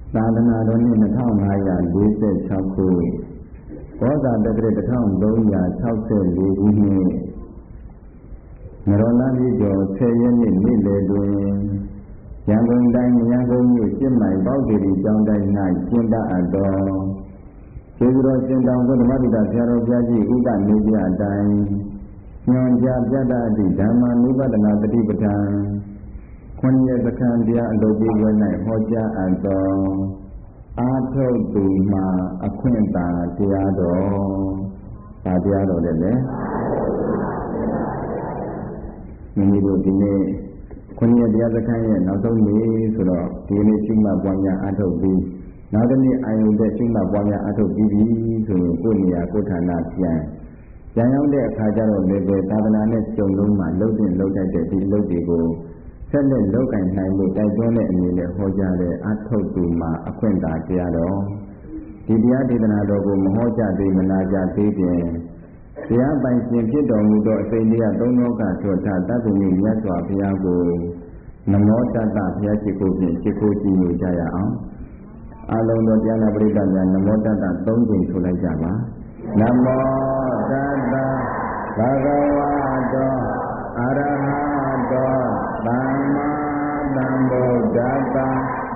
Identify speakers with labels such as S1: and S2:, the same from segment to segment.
S1: သာသနာတော်နှစ်2546ခုကောဇာတက္ကရာ1364ခုနှစ်နရောလပြည့်ကျော်10ရက်နေ့နေ့လယ်တွင်ရန်ကုန်တိုင်းရန်ကုန်မြို့စစ်မိုင်ပေါ့စီရီကျောင်းတိုင်း၌ကျင်းပအပ်သောကျေးဇူးတော်ရှင်တောင်ဘုဒ္ဓမတုဒ္ဒဆရာတော်ဘုရားကြီးဥပ္ပနေပြအတိုင်းညွန်ကြားပြတတ်သည့်ဓမ္မနုပဒနာတတိပဋ္ဌာန်ခွန်ရသခန္တရားအလုပ်ပေးဝဲ၌ဟောကြားအပ်သောအာထုတ်သူမှာအခွင့်သာတရားတော်ဒါတရားတော်လည်းမိမိတို့ဒီနေ့ခွန်ရတရားစခန်းရဲ့နောက်ဆုံးနေ့ဆိုတော့ဒီနေ့ရှိမှပွားများအထုတ်ပြီးနောက်တစ်နေ့အာယုန်တဲ့ရှိမှပွားများအထုတ်ပြီးပြီဆိုရင်ကိုယ်နေရာကိုယ်ဌာနပြန်ရောက်တဲ့အခါကျတော့လည်းပဲသာသနာနဲ့ကြုံလုံးမှာလှုပ်တင်လှုပ်တတ်တဲ့ဒီအလုပ်တွေကိုဆက်လက်လုပ်ကင်နိုင်လို့တိုက်တွန်းတဲ့အနေနဲ့ဟောကြားတဲ့အထုတ်သူမှာအခွင့်သာတရားတော်ဒီတရားဒေသနာတော်ကိုမဟောကြားသေးမနာကြသေးပြင်တရားပိုင်ရှင်ဖြစ်တော်မူသောအစိမ့်တရားသုံးလောကထွတ်ထားတတ်သူမြတ်စွာဘုရားကိုနမောတတ္တဘုရားရှိခိုးဖြင့်ရှိခိုးကြည်ညိုကြရအောင်အလုံးတော်တရားနာပရိသတ်များနမောတတ္တ၃ကြိမ်ဆိုလိုက်ကြပါနမောတတ္တဘဂဝတောအရဟတောသမ္မာသမ္ဗုဒ္ဓတ္တ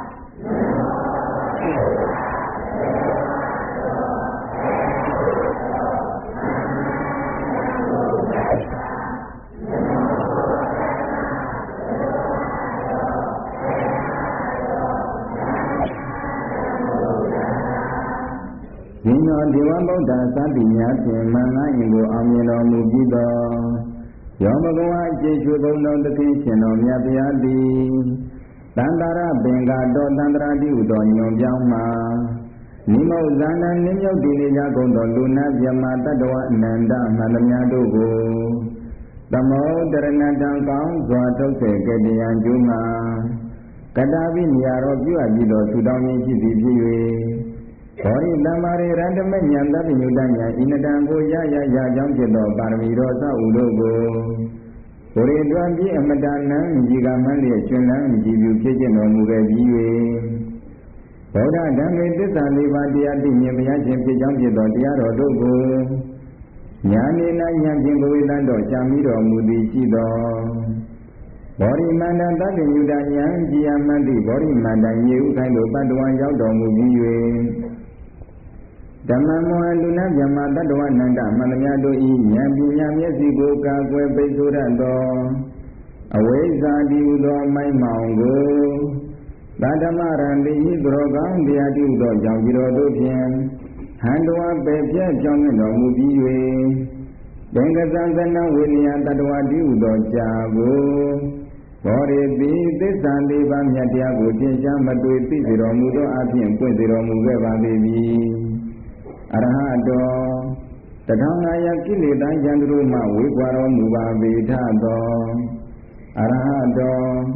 S1: ဒီနောဒေဝဗုဒ္ဓသတ္တိညာဖြင့်မင်္ဂလာရင်ကိုအောင်မြင်တော်မူပြီးသောယောဘဂဝါအခြေချွဘုံတော်သခင်ရှင်တော်မြတ်ဗျာသည်တန္တရာပင်္ဂတော်တန္တရာတိဟုသောညွန်ပြောင်းမှာနိမောဇာနံနိမြုပ်တည်နေကြကုန်သောလူနာမြမတတ္တဝအနန္တမှန်သမျှတို့ကိုသမောတရဏတံကောင်းစွာထုတ်စေကတယံကျူးမှာကတာပိမြာတော်ပြုအပ်ပြီးသောသုတောင်းခြင်းရှိသည်ဖြစ်၍ဘောရိတမ္မာရိရတ္တမဉ္ဇဏ်တပိညုတဉ္ဇဏ်ဤနတံကိုရကြောင်းဖြစ်သောပါရမီတော်သဥတို့ကိုဘုရိတွင်ပြည့်အမတနံဒီကမန်းလျက်ရှင်လန်းကြည်ပြုဖြစ်ခြင်းတော်မူခဲ့ပြီး၍ဗုဒ္ဓဓမ္မေသစ္စာလေးပါးတရားသိမြင်ဘုရားရှင်ဖြစ်ကြောင်းဖြစ်သောတရားတော်တို့ကိုညာနေ၌ဉာဏ်ဖြင့်ဘဝေတန်တော်ရှာမိတော်မူသည်ရှိသောဘောရိမန္တတပိညုတဉ္ဇဏ်ကြည်အမတ်တိဘောရိမန္တရေဥခိုင်းတို့ပတ္တဝံရောက်တော်မူပြီး၍ဓမ္မမောဟလူနာမြမတတ္တဝနန္တမန္တမြတို့ဤဉာဏ်ပညာမျက်စိကိုကာကွယ်ပိတ်ဆို့တတ်သောအဝိဇ္ဇာတိဟုသောမိုက်မောင်ကိုသတ္တမရံတိဤသူတော်ကောင်းတရားတိဟုသောကြောင့်ဒီတော်တို့ဖြင့်ဟန္တဝပေပြည့်ကြောင်းမြတ်တော်မူပြီး၍သင်္ကသံသနဝိနည်းတတ္တဝတိဟုသောကြာကိုဘောရိတိသစ္စာလေးပါးမြတ်တရားကိုသင်ရှားမတွေ့သိစေတော်မူသောအပြင်ပွင့်စေတော်မူခဲ့ပါပေပြီအရဟတော1500ကိလေသာယံတို့မှဝေကွာတော်မူပါပေထသောအရဟတော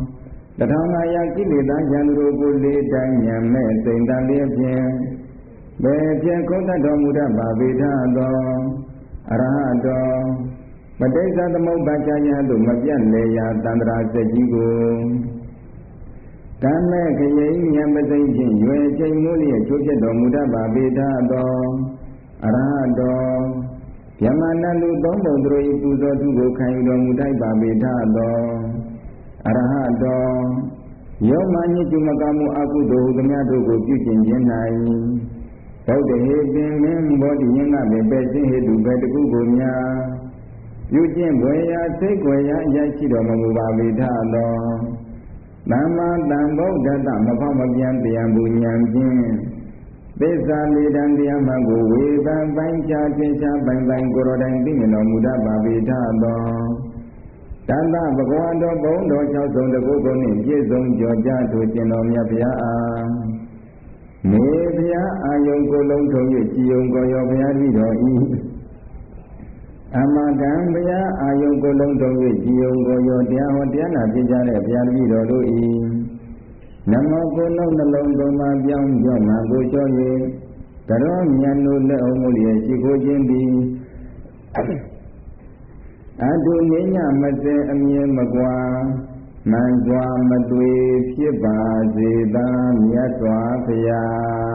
S1: 1500ကိလေသာယံတို့ကိုလေးတိုင်းဉာဏ်မဲ့စိန်တန်လေးဖြင့်ဘယ်ဖြင့်ကုသတော်မူတတ်ပါပေထသောအရဟတောပဋိစ္စသမုပ္ပါဒ်ဉာဏ်တို့မပြတ်လေရာတန္တရာစက်ကြီးကိုကံမဲ့ခရိဉာဏ်ပသိဖြင့်ရွယ်ချိန်မိုးလျက်ချိုးပြတော်မူတတ်ပါပေထသောအရဟတောဗျမနလူသုံးပုံတို့၏ပူဇော်သူကိုခံယူတော်မူတတ်ပါပေထသောအရဟတောယောမညစ်ကျမကမှုအကုသိုလ်ဟုသမျှတို့ကိုပြုကျင့်ခြင်း၌ဗုဒ္ဓဟေပင်မင်းဘောဓိယင်ကပင်ပဲ့ခြင်းဟေတုပဲတခုကိုများပြုကျင့်ွယ်ရာစိတ်ွယ်ရာအရရှိတော်မူပါပေထသောသမ္မာသမ္ဗုဒ္ဓတ္တမဖောက်မပြန်တရားဘူးဉာဏ်ဖြင့်သစ္စာလေးတန်တရားမှကိုဝေဖန်ပိုင်းခြားသင်္ချာပိုင်းပိုင်းကိုယ်တော်တိုင်သိမြင်တော်မူတတ်ပါပေထသောတတ္တဘဂဝါတော်ဘုံတော်၆ဆုံးတကုကုန်နှင့်ပြည့်စုံကြော်ကြားသူရှင်တော်မြတ်ဗျာအားမေဗျာအာယုံကိုလုံးထုံ၍ကြည်ယုံကိုရောဗျာတိတော်ဤအမကံဗျာအာယုံကိုလုံးထုံ၍ကြည်ယုံကိုရောတရားဟောတရားနာပြကြတဲ့ဗျာတိတော်တို့ဤနမောကိုလုံးနှလုံးသုံးပါးပြောင်းကြောမှကိုလျှော့၍ကရောမြတ်တို့လက်အောင်မှုလျက်ရှိခိုးခြင်းသည်အတုငိမ့်ညမစဲအမြဲမကွာမှန်စွာမသွေဖြစ်ပါစေသာမြတ်စွာဘုရား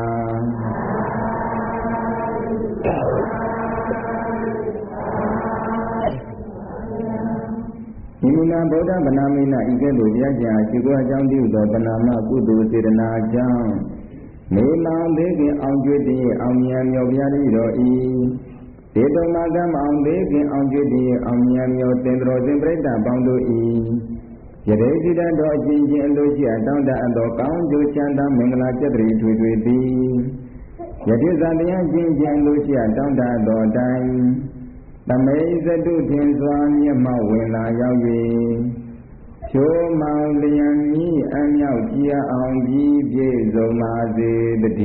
S1: ဤမူနာဗုဒ္ဓဗနာမိနဤကဲ့သို့တရားကျမ်းရှိခိုးအကြောင်းပြုသောပဏာမကုသိုလ်စေတနာကြောင့်မေလောင်သေးခင်အောင်ကျွတ်တည်းအောင်မြတ်မြော်ပြားတော်ဤဒေတုံမာကမအောင်သေးခင်အောင်ကျွတ်တည်းအောင်မြတ်မြော်တင်တော်စဉ်ပြိတ္တပေါင်းတို့ဤယရေတိတတော်အချင်းချင်းအလိုရှိအတောင်းတအပ်သောကောင်းကျိုးချမ်းသာမင်္ဂလာကျက်တည်းထွေထွေသည်ယတိဇာတရားချင်းချင်းအလိုရှိအတောင်းတအပ်သောအတိုင်းသမေသတုထင်စွာမျက်မှောက်ဝင်လာရောက်၍ဖြိုးမောင်လျံမြည်အမြောက်ကြည်အောင်ကြီးပြည့်စုံပါစေတည်း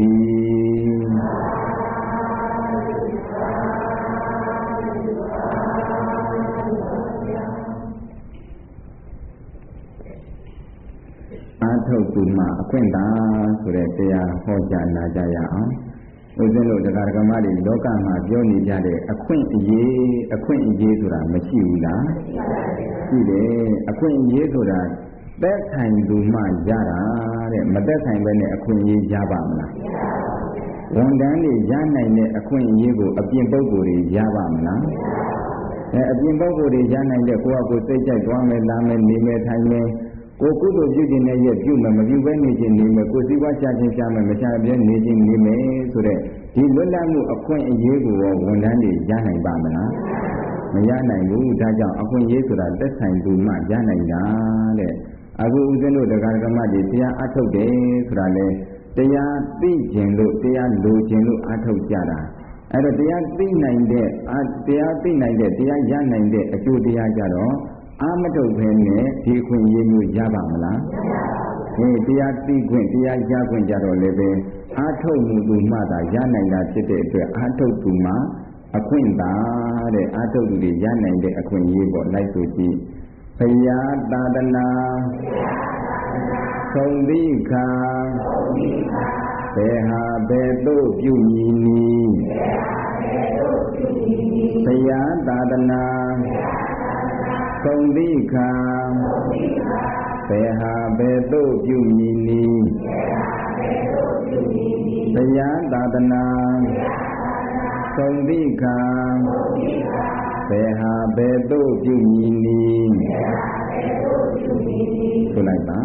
S1: အာထုတ်သူမှာအခွင့်သာဆိုတဲ့တရားဟောကြားနာကြရအောင်ဦးဇင်းတို့တရားဓမ္မတွေလောကမှာပြောနေကြတဲ့အခွင့်အရေးဆိုတာမရှိဘူးလားရှိတယ်အခွင့်အရေးဆိုတာသက်ဆိုင်သူမှရတာတဲ့မသက်ဆိုင်ဘဲနဲ့အခွင့်အရေးရပါမလားဝန်ထမ်းတွေရနိုင်တဲ့အခွင့်အရေးကိုအပြင်ပုဂ္ဂိုလ်တွေရပါမလားအပြင်ပုဂ္ဂိုလ်တွေရနိုင်တဲ့ကိုယ့်အကိုစိတ်ကြိုက်သွားမယ်လာမယ်နေမယ်ထိုင်မယ်ကိုကုသိုလ်ပြုခြင်းနဲ့ရဲ့ပြုမယ်မပြုဘဲနေခြင်းနေမယ်ကိုစည်းဝါးချခြင်းရှာမယ်မရှာပြဲနေခြင်းနေမယ်ဆိုတဲ့ဒီလွတ်လပ်မှုအခွင့်အရေးကိုဝန်ထမ်းတွေရနိုင်ပါမလားမရနိုင်ဘူးဒါကြောင့်အခွင့်အရေးဆိုတာသက်ဆိုင်သူမှရနိုင်တာတဲ့အခုဦးဇင်းတို့တရားဓမ္မတွေတရားအထုတ်တယ်ဆိုတာလေတရားသိခြင်းလို့တရားလိုခြင်းလို့အထုတ်ကြတာအဲ့တော့တရားသိနိုင်တဲ့တရားရနိုင်တဲ့အကျိုးတရားကြတော့အာမထုတ်ဖဲနဲ့ဒီခွင့်ရမျိုးရပါမလားတရားသိခွင့်တရားရခွင့်ကြတော့လည်းပဲအာထုတ်မှုသူမှသာရနိုင်တာဖြစ်တဲ့အတွက်အာထုတ်သူမှာအခွင့်သာတဲ့အာထုတ်သူတွေရနိုင်တဲ့အခွင့်အရေးပေါ့လိုက်ဆိုကြည့်ဘုရားသာသနာသုံးသီခာဘယ်ဟာဘယ်သို့ပြုမည်နည်းဘုရားသာသနာသုံးသီခာဘယ်ဟာဘယ်သို့ပြုမည်နည်းဘုရားသာသနာသုံးသီခာဘယ်ဟာဘယ်သို့ပြုမည်နည်းဆိုလိုက်ပါ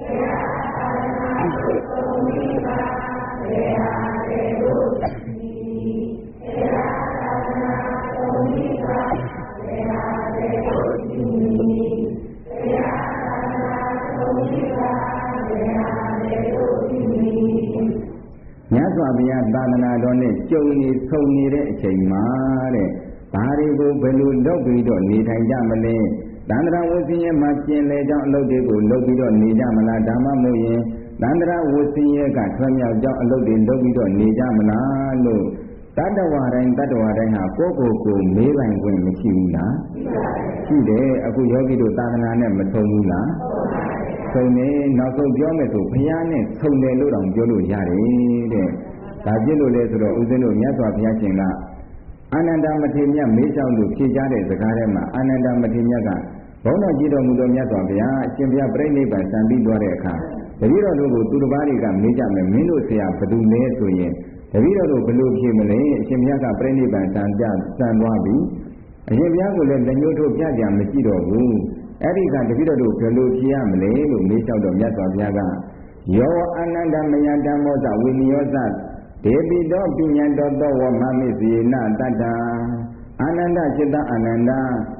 S1: မြတ်စွာဘုရားသာသနာတော်နဲ့ကြုံနေဆုံနေတဲ့အချိန်မှာတဲ့ဘာတွေကိုဘယ်လိုလုပ်ပြီးတော့နေထိုင်ကြမလဲသန္တရာဝဆင်းရဲမှာကျင်လေကြောင်းအလုပ်တွေကိုလုပ်ပြီးတော့နေကြမလားဒါမှမဟုတ်ရင်သန္တရာဝဆင်းရဲကထွက်မြောက်ကြောင်းအလုပ်တွေလုပ်ပြီးတော့နေကြမလားလို့တတ္တဝါတိုင်းဟာကိုယ့်ကိုယ်မေးပိုင်ခွင့်မရှိဘူးလားရှိတယ်အခုယောဂီတို့သာသနာနဲ့မထုံဘူးလားထုံနေနောက်ဆုံးပြောမယ်ဆိုဘုရားနဲ့ထုံတယ်လို့တောင်ပြောလို့ရတယ်တဲ့ဒါပြည့်လို့လဲဆိုတော့ဦးဇင်းတို့မြတ်စွာဘုရားရှင်ကအာနန္ဒမထေရမြတ်မေးလျှောက်လို့ဖြေကြားတဲ့စကားထဲမှာအာနန္ဒမထေရမြတ်ကဘုန်းတော်ကြည်တော်မူသောမြတ်စွာဘုရားအရှင်ဘုရားပြိဋိဘံစံပြီးသွားတဲ့အခါတပည့်တော်တို့ကိုသူတစ်ပါးတွေကမေးကြမယ်မင်းတို့ဆရာဘယ်သူလဲဆိုရင်တပည့်တော်တို့ဘယ်လိုဖြေမလဲအရှင်ဘုရားကပြိဋိဘံစံသွားပြီအရှင်ဘုရားကလည်းလက်ညှိုးထိုးပြကြမရှိတော့ဘူးအဲ့ဒီကတပည့်တော်တို့ဘယ်လိုဖြေရမလဲလို့မေးလျှောက်တော့မြတ်စွာဘုရားကယောအာနန္ဒမယဓမ္မောသဝိနည်းယောသဒေပိတောပညာတောသောဝမမိစေနတတ္တအာနန္ဒจิตအာနန္ဒ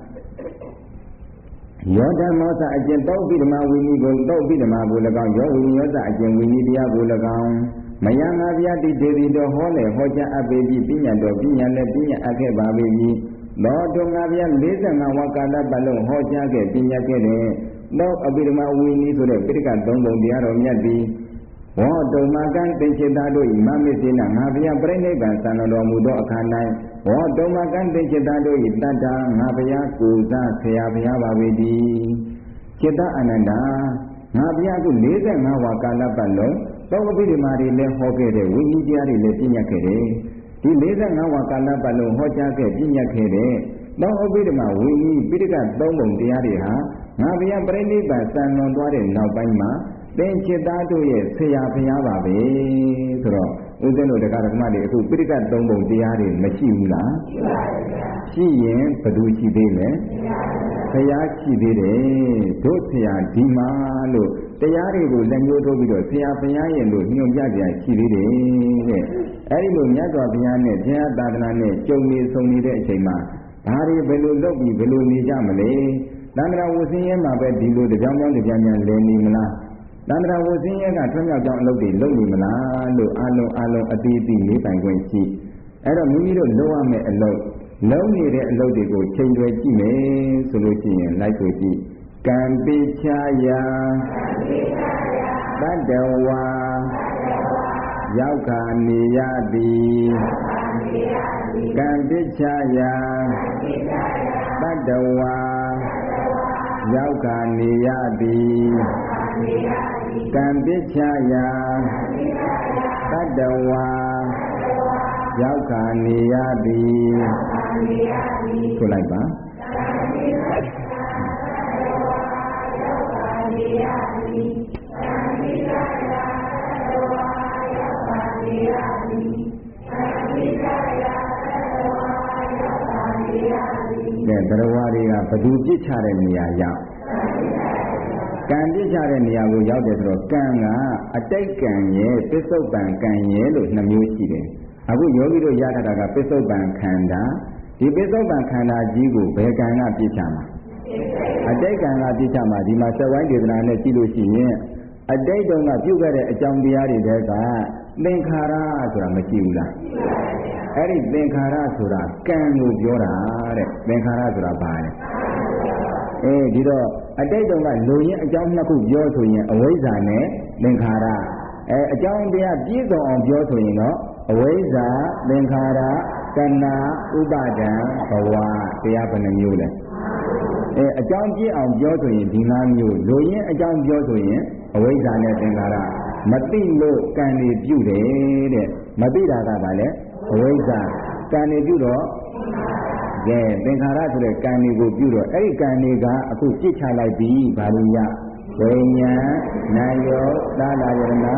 S1: ယောဓမ္မောသအကျင့်တောပိဓမ္မဝိနည်းကိုတောပိဓမ္မကို၎င်းယောဝိနည်းယောသအကျင့်ဝိနည်းတရားကို၎င်းမယငါဗျာတိဒေပိတောဟောလေဟောကြားအပ်ပေပြီးပညာတော်ပညာလည်းပညာအပ်ခဲ့ပါပေပြီသောတုံငါဗျာ45ဝါကာလပတ်လုံးဟောကြားခဲ့ပညာခဲ့တဲ့သောအပိဓမ္မဝိနည်းဆိုတဲ့ပိဋက3ပုံတရားတော်မြတ်သည်ဝေါတုံမကံသင်္ချေတာတို့ဤမမေစေနငါဘုရားပြိဋိဘံစံတော်မူသောအခါ၌ဝေါတုံမကံသင်္ချေတာတို့ဤတတ္တာငါဘုရားကိုယ်စားဆရာဘုရားပါပေသည်จิตအာနန္ဒာငါဘုရားက45ဝါကာလပတ်လုံးသောအပိဓမ္မာတွေလည်းဟောခဲ့တဲ့ဝိနည်းတရားတွေလည်းပြညတ်ခဲ့တယ်ဒီ45ဝါကာလပတ်လုံးဟောကြားခဲ့ပြညတ်ခဲ့တဲ့သောအပိဓမ္မာဝိနည်းပိဋက3ပုံတရားတွေဟာငါဘုရားပြိဋိဘံစံလွန်သွားတဲ့နောက်ပိုင်းမှာသင်จิตသားတို့ရဲ့ဆရာဘုရားပါပဲဆိုတော့ဦးဇင်းတို့တရားဓမ္မတွေအခုပိဋကတ်သုံးပုံတရားတွေမရှိဘူးလားရှိပါပါဗျာရှိရင်ဘယ်သူရှိသေးလဲဘုရားရှိသေးတယ်တို့ဆရာဒီမှာလို့တရားတွေကိုလက်ညှိုးထိုးပြီးတော့ဆရာဘုရားရဲ့လို့ညွှန်ပြကြရှိသေးတယ်တဲ့အဲဒီလိုမြတ်စွာဘုရားနဲ့ဘုရားသာသနာနဲ့ကြုံနေဆုံနေတဲ့အချိန်မှာဒါတွေဘယ်လိုလုပ်ပြီးဘယ်လိုနေကြမလဲသံဃာဝဆင်းရဲမှာပဲဒီလိုတကြောင်ကြောင်ကြံကြံလည်နေမလားသံဃာဝဆင်းရဲကထွန်းမြောက်ကြောင်းအလုပ်တွေလုပ်နေမလားလို့အလုံးအသေးသေးနေပိုင်ခွင့်ရှိအဲ့တော့မိမိတို့လုပ်ရမယ့်အလုပ်လုံးနေတဲ့အလုပ်တွေကိုချိန်တွယ်ကြည့်မယ်ဆိုလို့ရှိရင်လိုက်ဆိုကြည့်ကံပိချာယတတ္တဝါရောက်ခာနေရသည်ကံပိချာယတတ္တဝါရောက်ခာနေရသည်ကံပိချာယတတ္တဝါရောက်ခာနေရသည်ဆိုလိုက်ပါကဲတရားဝါတွေကဘသူပြစ်ချတဲ့နေရာရောက်ကံပြစ်ချတဲ့နေရာကိုရောက်တယ်ဆိုတော့ကံကအတိတ်ကံရဲ့ပစ္စုပန်ကံရဲ့လို့နှမျိုးရှိတယ်အခုယောဂီတို့ရထားတာကပစ္စုပန်ခန္ဓာဒီပစ္စုပန်ခန္ဓာကြီးကိုဘယ်ကံကပြစ်ချမှာအတိတ်ကံကပြစ်ချမှာဒီမှာသဝိုင်းဒေသနာနဲ့ကြည့်လို့ရှိရင်အတိတ်တုန်းကပြုခဲ့တဲ့အကြောင်းတရားတွေတဲကသင်္ခါရဆိုတာမရှိဘူးလားအဲ့ဒီသင်္ခါရဆိုတာကံကိုပြောတာတဲ့သင်္ခါရဆိုတာဘာလဲဒီတော့အတိတ်တုန်းကလူရင်းအကြောင်းနှစ်ခုပြောဆိုရင်အဝိဇ္ဇာနဲ့သင်္ခါရအကြောင်းတရားပြည့်စုံအောင်ပြောဆိုရင်တော့အဝိဇ္ဇာသင်္ခါရတဏှာဥပါဒံဘဝတရားဘယ်နှမျိုးလဲအကြောင်းပြည့်အောင်ပြောဆိုရင်ဒီ၅မျိုးလူရင်းအကြောင်းပြောဆိုရင်အဝိဇ္ဇာနဲ့သင်္ခါရမသိလို့ကံတွေပြုတယ်တဲ့မသိတာကဘာလဲအဝိဇ္ဇာကံတွေပြုတော့ကဲသင်္ခါရဆိုတဲ့ကံတွေကိုပြုတော့အဲ့ဒီကံတွေကအခုပြစ်ချလိုက်ပြီးဘာလို့ရဝိညာဉ်နာယောသာလယရဏ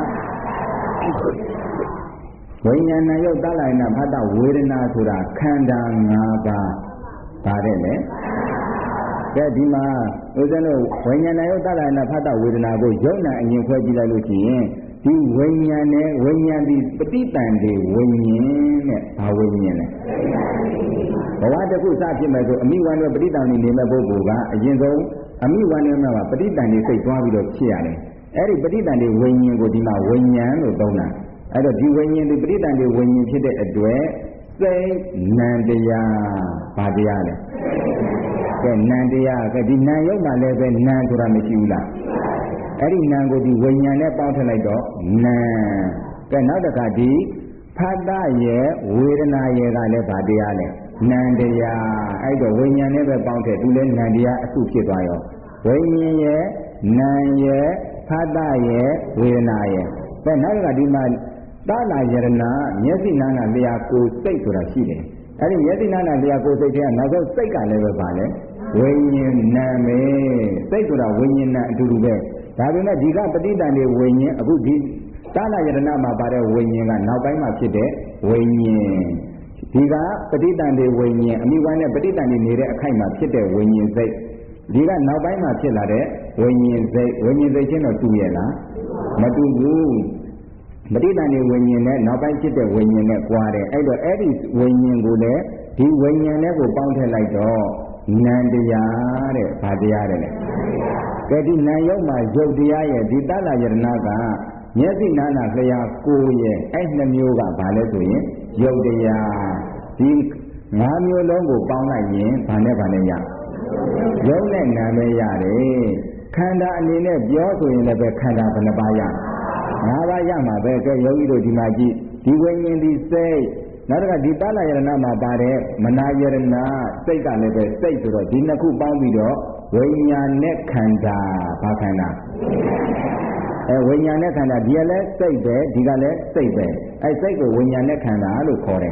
S1: ဝိညာဉ်နာယောသာလယနာဖတ်တာဝေဒနာဆိုတာခန္ဓာ၅ပါးပါတယ်လေကဲဒီမှာဦးဇင်းတို့ဝိညာဉ်နာယောသာလယနာဖတ်တာဝေဒနာကိုယုံနာအရင်ခွဲကြည့်လိုက်လို့ရှိရင်ဒီဝိညာဉ်နဲ့ဝိညာဉ်ဒီပဋိတန်တွေဝိညာဉ်နဲ့ဘာဝိညာဉ်လဲဘဝတစ်ခုစဖြစ်မဲ့ဆိုအမိဝန္ဓေပဋိတန်နေမဲ့ပုဂ္ဂိုလ်ကအရင်ဆုံးအမိဝန္ဓေမှာပဋိတန်တွေစိတ်သွားပြီးတော့ဖြစ်ရတယ်အဲ့ဒီပဋိတန်တွေဝိညာဉ်ကိုဒီမှာဝိညာဉ်လို့သုံးတာအဲ့တော့ဒီဝိညာဉ်ဒီပဋိတန်တွေဝိညာဉ်ဖြစ်တဲ့အတွက်စိတ်နံတရားဘာတရားလဲကဲနံတရားကဲဒီနံရုပ်မှာလည်းပဲနံဆိုတာမရှိဘူးလားအဲ့ဒီနံကိုဒီဝိညာဉ်နဲ့ပေါင်းထည့်လိုက်တော့နံကဲနောက်တစ်ခါဒီဖတ်တရဲ့ဝေဒနာရဲ့ကလည်းဗာတရားလဲနံတရားအဲ့တော့ဝိညာဉ်နဲ့ပဲပေါင်းထည့်သူလည်းနံတရားအစုဖြစ်သွားရောဝိညာဉ်ရဲ့နံရဲ့ဖတ်တရဲ့ဝေဒနာရဲ့ကဲနောက်တစ်ခါဒီမှာသာလယရဏမျက်စိနာနာလျာကိုယ်စိတ်ဆိုတာရှိတယ်အဲ့ဒီမျက်စိနာနာလျာကိုယ်စိတ်ထဲကနောက်ဆုံးစိတ်ကလည်းပဲဗာလဲဝိညာဉ်နံပဲစိတ်ဆိုတာဝိညာဉ်နဲ့အတူတူပဲဒါပေမဲ့ဒီကပဋိတန်တွေဝိညာဉ်အခုဒီသာလယရဏမှာပါတဲ့ဝိညာဉ်ကနောက်ပိုင်းမှာဖြစ်တဲ့ဝိညာဉ်ဒီကပဋိတန်တွေဝိညာဉ်အမိဝမ်းနဲ့ပဋိတန်တွေနေတဲ့အခိုက်မှာဖြစ်တဲ့ဝိညာဉ်စိတ်ဒီကနောက်ပိုင်းမှာဖြစ်လာတဲ့ဝိညာဉ်စိတ်ချင်းတော့တူရဲ့လားမတူဘူးပဋိတန်တွေဝိညာဉ်နဲ့နောက်ပိုင်းဖြစ်တဲ့ဝိညာဉ်နဲ့ကွာတယ်အဲ့တော့အဲ့ဒီဝိညာဉ်ကိုလည်းဒီဝိညာဉ်နဲ့ကိုပေါင်းထည့်လိုက်တော့နံတရားတဲ့ဘာတရားတဲ့လဲကဲဒီနံရုပ်မှာရုပ်တရားရဲ့ဒီတလယရဏကမျက်စိနာနာလျာကိုယ်ရဲ့အဲ့နှမျိုးကဘာလဲဆိုရင်ရုပ်တရားဒီ၅မျိုးလုံးကိုပေါင်းလိုက်ရင်ဘာနဲ့ရရုပ်နဲ့နာပဲရတယ်ခန္ဓာအနေနဲ့ပြောဆိုရင်လည်းပဲခန္ဓာဘယ်နှပါးရ၅ပါးရမှာပဲကဲယောဂီတို့ဒီမှာကြည့်ဒီဝိညာဉ်ဒီစိတ်နောက်တစ်ခါဒီတလယရဏမှာပါတဲ့မနာယရဏစိတ်ကလည်းပဲစိတ်ဆိုတော့ဒီနှစ်ခုပေါင်းပြီးတော့ဝိညာဉ်နဲ့ခန္ဓာဘာခန္ဓာဝိညာဉ်နဲ့ခန္ဓာဒီကလည်းစိတ်ပဲဒီကလည်းစိတ်ပဲစိတ်ကိုဝိညာဉ်နဲ့ခန္ဓာလို့ခေါ်တယ်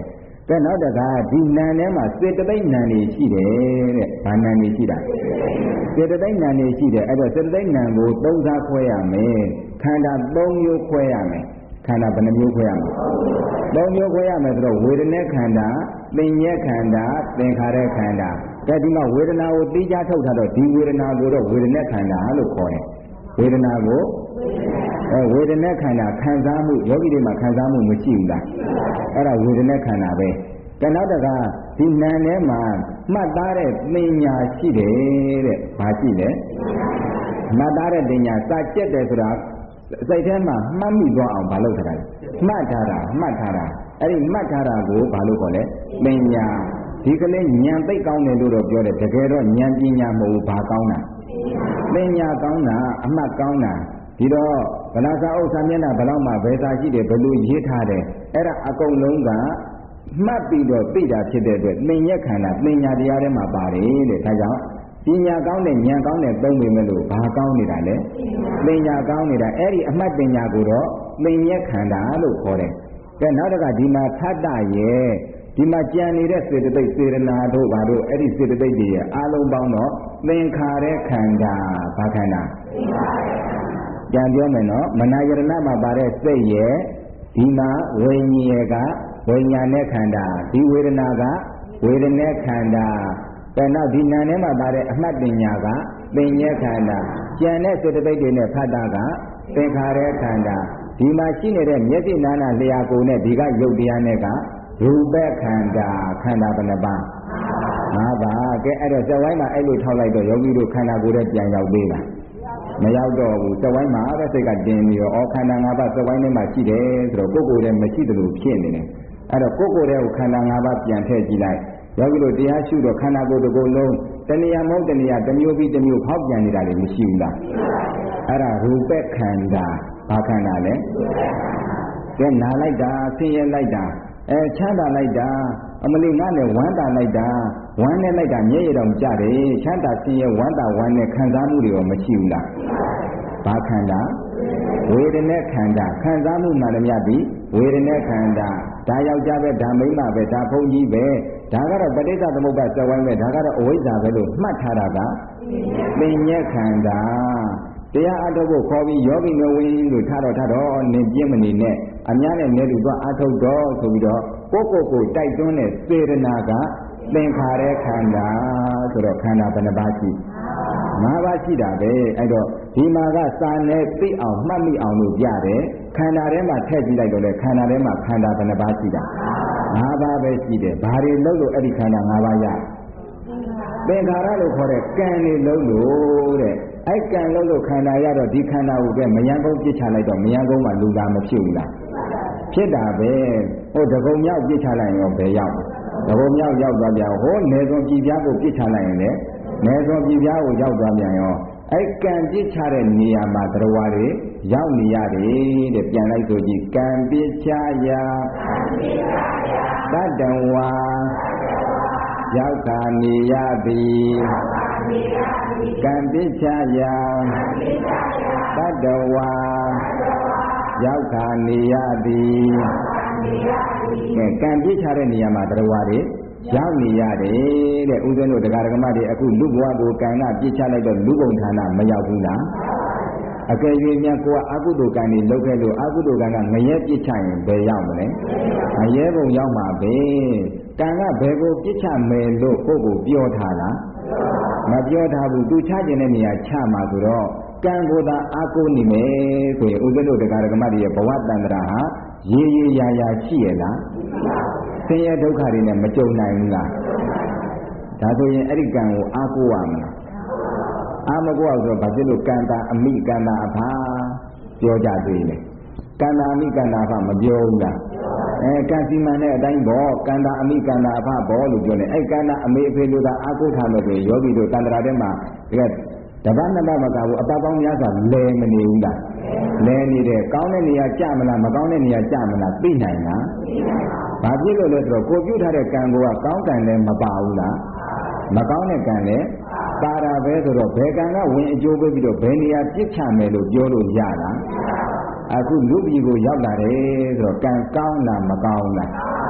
S1: ကဲနောက်တခါဒီနံထဲမှာစေတသိက်နံတွေရှိတယ်တဲ့။ဘာနံတွေရှိတာစေတသိက်နံတွေရှိတယ်အဲ့တော့စေတသိက်နံကို၃စားခွဲရမယ်ခန္ဓာ၃မျိုးခွဲရမယ်ခန္ဓာဘယ်နှမျိုးခွဲရမလဲ၃မျိုးခွဲရမယ်ဆိုတော့ဝေဒနာခန္ဓာသင်္ညေခန္ဓာသင်္ခါရခန္ဓာကဲဒီမှာဝေဒနာကိုသိကြထုတ်ထားတော့ဒီဝေဒနာကိုတော့ဝေဒနာခန္ဓာလို့ခေါ်တယ်ဝေဒနာကိုဝေဒနာခန္ဓာခံစားမှုယောဂီတွေမှာခံစားမှုမရှိဘူးလားအဲ့ဒါဝေဒနာခန္ဓာပဲကနောက်တကဒီနာထဲမှာမှတ်သားတဲ့ပညာရှိတယ်တဲ့ဘာရှိလဲမှတ်သားတဲ့ပညာစာကျက်တယ်ဆိုတာစိတ်ထဲမှာမှတ်မိသွားအောင်မလုပ်ထားတာမှတ်ထားတာအဲ့ဒီမှတ်ထားတာကိုဘာလို့ခေါ်လဲပညာဒီကလေးဉာဏ်သိကောင်းတယ်လို့တော့ပြောတယ်တကယ်တော့ဉာဏ်ပညာမဟုတ်ဘူးဘာကောင်းတာပညာကောင်းတာအမှတ်ကောင်းတာဒီတော့ဗလာစာဥစ္စာမျက်နှာဘလောက်မှဘယ်သာရှိတယ်ဘယ်လိုရေးထားတယ်အဲ့ဒါအကုန်လုံးကမှတ်ပြီးတော့သိတာဖြစ်တဲ့အတွက်သင်္ညက်ခန္ဓာပညာတရားထဲမှာပါတယ်တဲ့ဒါကြောင့်ပညာကောင်းတဲ့ဉာဏ်ကောင်းတဲ့သုံးပေမဲ့လို့ဘာကောင်းနေတာလဲပညာကောင်းနေတာအဲ့ဒီအမှတ်ပညာကိုတော့သင်္ညက်ခန္ဓာလို့ခေါ်တယ်ကဲနောက်တစ်ခါဒီမှာထတ္တရဲ့ဒီမှာကြံနေတဲ့စေတသိက်စေရနာတို့ဘာတို့အဲ့ဒီစေတသိက်တွေရဲ့အလုံးပေါင်းတော့သင်္ခါရခန္ဓာဘာခန္ဓာကြံပြောမယ်နော်မနာယရဏမှာပါတဲ့စိတ်ရဲ့ဒီမှာဝိညာဉ်ကဝိညာဉ်နဲ့ခန္ဓာဒီဝေဒနာကဝေဒနာခန္ဓာကဲနောက်ဒီနာထဲမှာပါတဲ့အမှတ်ပညာကသင်္ညေခန္ဓာကြံတဲ့စေတသိက်တွေနဲ့ဖတ်တာကသင်္ခါရခန္ဓာဒီမှာရှိနေတဲ့မျက်စိနာနာလျှာကိုယ်နဲ့ဒီကရုပ်တရားနဲ့ကရူပခန္ဓာခန္ဓာဘယ်နှပါး၅ပါးကဲအဲ့တော့ဇဝိုင်းမှာအဲ့လိုထောက်လိုက်တော့ယောဂီတို့ခန္ဓာကိုယ်ရဲ့ပြန်ရောက်သေးလားမရောက်တော့ဘူးဇဝိုင်းမှာပဲစိတ်ကတင်ပြီးတော့ခန္ဓာ၅ပါးဇဝိုင်းထဲမှာရှိတယ်ဆိုတော့ကိုယ်ကိုယ်တည်းမရှိသလိုဖြစ်နေတယ်အဲ့တော့ကိုယ်ကိုယ်တည်းကိုခန္ဓာ၅ပါးပြန်ထည့်ကြည့်လိုက်ယောဂီတို့တရားရှုတော့ခန္ဓာကိုယ်တစ်ခုလုံးတဏှာမဟုတ်တဏှာတစ်မျိုးပြီးတစ်မျိုးဖောက်ပြန်နေတာလည်းမရှိဘူးလားအဲ့ဒါရူပခန္ဓာဘာခန္ဓာလဲကဲနာလိုက်တာဆင်းရဲလိုက်တာချမ်းသာလိုက်တာအမလီငါနဲ့ဝမ်းသာလိုက်တာဝမ်းနဲ့လိုက်တာမျက်ရည်တော်ကြတယ်ချမ်းသာဆင်းရဲဝမ်းသာဝမ်းနဲ့ခံစားမှုတွေရောမရှိဘူးလားဘာခန္ဓာဝေဒနာခန္ဓာခံစားမှုမှန်တယ်မြတ်ပြီဝေဒနာခန္ဓာဒါယောက်ျားပဲဒါမိန်းမပဲဒါဘုန်းကြီးပဲဒါကတော့ပဋိစ္စသမုပ္ပါဇဝိုင်းပဲဒါကတော့အဝိဇ္ဇာပဲလို့မှတ်ထားတာကသင်္ညေခန္ဓာတရားအထုတ်ဖို့ခေါ်ပြီးယောဂီနဝင်းလို့ထားတော့နေပြင်းမနေနဲ့အများနဲ့နေလူသွားအထုတ်တော့ဆိုပြီးတော့ကိုတိုက်တွန်းတဲ့စေရနာကသင်္ခါရခန္ဓာဆိုတော့ခန္ဓာဘယ်နှပါးရှိ၅ပါးရှိတာပဲအဲ့တော့ဒီမှာကစာနဲ့သိအောင်မှတ်မိအောင်လို့ပြတယ်ခန္ဓာထဲမှာထည့်ကြည့်လိုက်တော့လေခန္ဓာထဲမှာခန္ဓာဘယ်နှပါးရှိတာ၅ပါးပဲရှိတယ်ဘာတွေလုံးလို့အဲ့ဒီခန္ဓာ၅ပါးရသင်္ခါရလို့ခေါ်တဲ့ကံတွေလုံးလို့တဲ့အဲ့ကံလုံးလို့ခန္ဓာရတော့ဒီခန္ဓာကိုပဲမယံကုန်းပြစ်ချလိုက်တော့မယံကုန်းမှာလူလာမဖြစ်ဘူးလားဖြစ်တာပဲဟိုတကုံမြောက်ပြစ်ချလိုက်ရင်ရောဘယ်ရောက်တကုံမြောက်ရောက်သွားပြန်ဟိုနေစွန်ပြည်ပြားကိုပြစ်ချလိုက်ရင်လေနေစွန်ပြည်ပြားကိုရောက်သွားပြန်ရောအဲ့ကံပြစ်ချတဲ့နေရာမှာတရားဝါတွေရောက်နေရတယ်တဲ့ပြန်လိုက်ဆိုကြည့်ကံပြစ်ချရာတတ္တဝါရောက်ခါနေရသည်ကံပြစ်ချရာတတ္တဝါရောက်ခါနေရသည်ကံပြစ်ချတဲ့နေရာမှာတရားဝါတွေရောက်နေရတယ်တဲ့ဥစဉ်တို့တရားဓမ္မတွေအခုလူဘဝကိုကံကပြစ်ချလိုက်တော့လူဘုံဌာနမရောက်ဘူးလားအကယ်၍များကိုကအကုသိုလ်ကံတွေလုပ်ခဲ့လို့အကုသိုလ်ကံကငရဲပြစ်ချရင်ဘယ်ရောက်မလဲငရဲဘုံရောက်မှာပဲကံကဘယ်ကိုပြစ်ချမယ်လို့ကိုယ်ကိုပြောထားလားမပြောထားဘူးသူချခြင်းတဲ့နေရာချမှာဆိုတော့ကံကိုသာအာကိုနေမယ်ဆိုရင်ဥစဉ်တို့တရားဓမ္မတွေရဲ့ဘဝတန္တရာဟာရေရေရာရာရှိရလားဆင်းရဲဒုက္ခတွေနဲ့မကြုံနိုင်ဘူးလားဒါဆိုရင်အဲ့ဒီကံကိုအာကိုရမလားအာမကိုရဆိုတော့ဘာဖြစ်လို့ကံတာအမိကံတာအဖာပြောကြသေးလဲကံတာအမိကံတာအဖမပြောဘူးလားကံစီမံတဲ့အတိုင်းပေါ့ကံတာအမိကံတာအဖပေါ့လို့ပြောတယ်အဲ့ကံတာအမေအဖေလို့သာအာကိုထားလို့ဆိုရင်ယောဂီတို့တန္တရာထဲမှာတကယ်တပတ်နှစ်ပတ်မကဘူးအပတ်ပေါင်းများစွာလဲမနေဘူးလားလဲနေတဲ့ကောင်းတဲ့နေရာကြမလားမကောင်းတဲ့နေရာကြမလားသိနိုင်လားဘာဖြစ်လို့လဲဆိုတော့ကိုပြုတ်ထားတဲ့ကံကိုကကောင်းကံလည်းမပါဘူးလားမကောင်းတဲ့ကံလည်းပါတာပဲဆိုတော့ဘယ်ကံကဝင်အကျိုးပေးပြီးတော့ဘယ်နေရာပြစ်ချမယ်လို့ပြောလို့ရလားအခုလူပြည်ကိုရောက်လာတယ်ဆိုတော့ကံကောင်းလားမကောင်းလားက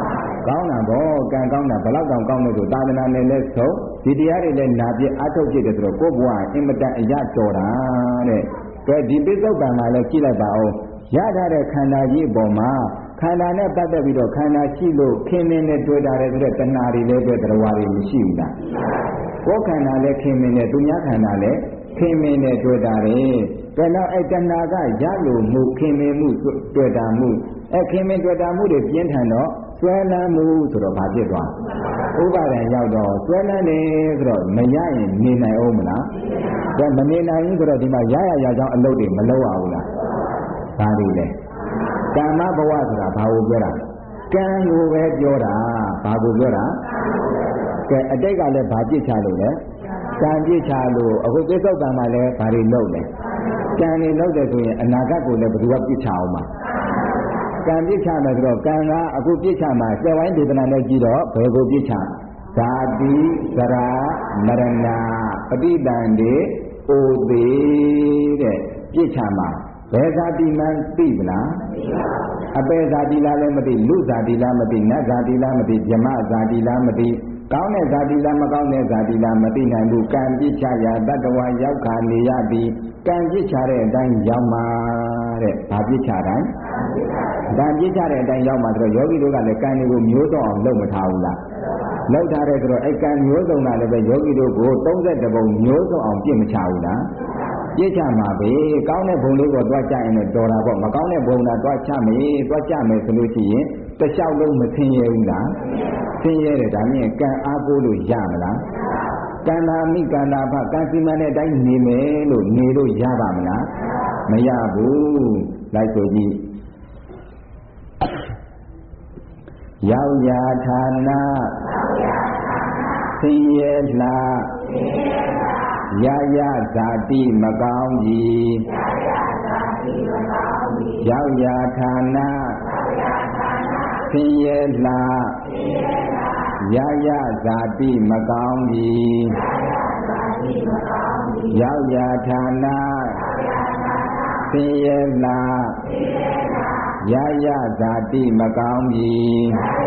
S1: ကောင်းတာဗောကံကောင်းတာဘယ်လောက်တောင်ကောင်းလို့ဆိုသာသနာနဲ့လဲဆုံးဒီတရားတွေလည်းနာပြအထုတ်ဖြစ်တယ်ဆိုတော့ကိုယ့်ဘဝအင်မတန်အရတော်တာတဲ့ကဲဒီပိဿုပံမှာလည်းကြည့်လိုက်ပါဦးရထားတဲ့ခန္ဓာကြီးအပေါ်မှာခန္ဓာနဲ့ပတ်သက်ပြီးတော့ခန္ဓာရှိလို့ခင်မင်းနဲ့တွေ့တာတဲ့ဆိုတဲ့တဏှာတွေလည်းပဲတရားတွေမရှိဘူးလားကိုယ်ခန္ဓာလည်းခင်မင်းနဲ့သူများခန္ဓာလည်းခင်မင်းနဲ့တွေ့တာတယ်ဒါတော့အဲ့တဏှာကရလို့မှုခင်မင်းမှုတွေ့တာမှုအဲ့ခင်မင်းတွေ့တာမှုတွေပြင်းထန်တော့ဆွဲလန်းမှုဆိုတော့ဘာဖြစ်သွားဥပါဒံရောက်တော့ဆွဲလန်းနေဆိုတော့မရရင်နေနိုင်အောင်မလားဒါမနေနိုင်ဘူးဆိုတော့ဒီမှာရကြောင်းအလုပ်တွေမလုပ်ရဘူးလားဒါတွေလေကာမဘဝဆိုတာဘာကိုပြောတာကံကိုပဲပြောတာဘာကိုပြောတာကဲအတိတ်ကလည်းဘာပြစ်ချလို့လဲကံပြစ်ချလို့အခုပိဿုပံမှာလည်းဘာတွေလုပ်လဲကံတွေလုပ်တယ်ဆိုရင်အနာဂတ်ကိုလည်းဘယ်သူကပြစ်ချအောင်မှာကံပြစ်ချမယ်ဆိုတော့ကံကအခုပြစ်ချမှာစေဝိုင်းဒေသနာနဲ့ကြည့်တော့ဘယ်ကိုပြစ်ချဇာတိသရာမရဏပဋိသန္ဓေအိုသေးတဲ့ပြစ်ချမှာဘယ်ဇာတိမှန်းသိမလားအပေဇာတိလားလည်းမသိလူဇာတိလားမသိနတ်ဇာတိလားမသိဗြဟ္မဇာတိလားမသိကောင်းတဲ့ဇာတိလားမကောင်းတဲ့ဇာတိလားမသိနိုင်ဘူးကံပြစ်ချရာတတ္တဝါရောက်ခါနေရသည်ကံပြစ်ချတဲ့အတိုင်းရောက်မှာတဲ့ဘာပြစ်ချတိုင်းကံပြစ်ချတဲ့အတိုင်းရောက်မှာဆိုတော့ယောဂီတို့ကလည်းကံတွေကိုမျိုးစုံအောင်လုပ်မထားဘူးလားလုပ်ထားတဲ့ဆိုတော့အဲ့ကံမျိုးစုံကလည်းပဲယောဂီတို့ကို32ပုံမျိုးစုံအောင်ပြစ်မချဘူးလားပြစ်ချမှာပဲကောင်းတဲ့ဘုံလေးကိုတွားချရင်တော့တော်တာပေါ့မကောင်းတဲ့ဘုံကတွားချမယ်ဆိုလို့ရှိရင်တစ်လျှောက်လုံးမသိရဘူးလားသိရတယ်ဒါမြင်ကံအားကိုးလို့ရမလားကံနာမိကံနာဖကံစီမံတဲ့အတိုင်းနေမယ်လို့နေလို့ရပါမလားမရဘူးလိုက်ဆိုကြည့်ရောက်ရာဌာနသိရလားရရဇာတိမကောင်းကြီးရောက်ရာဌာနသိရလားရရဇာတိမကောင်းကြီးရောက်ရာဌာနသိရလားရရဇာတိမကောင်းကြီး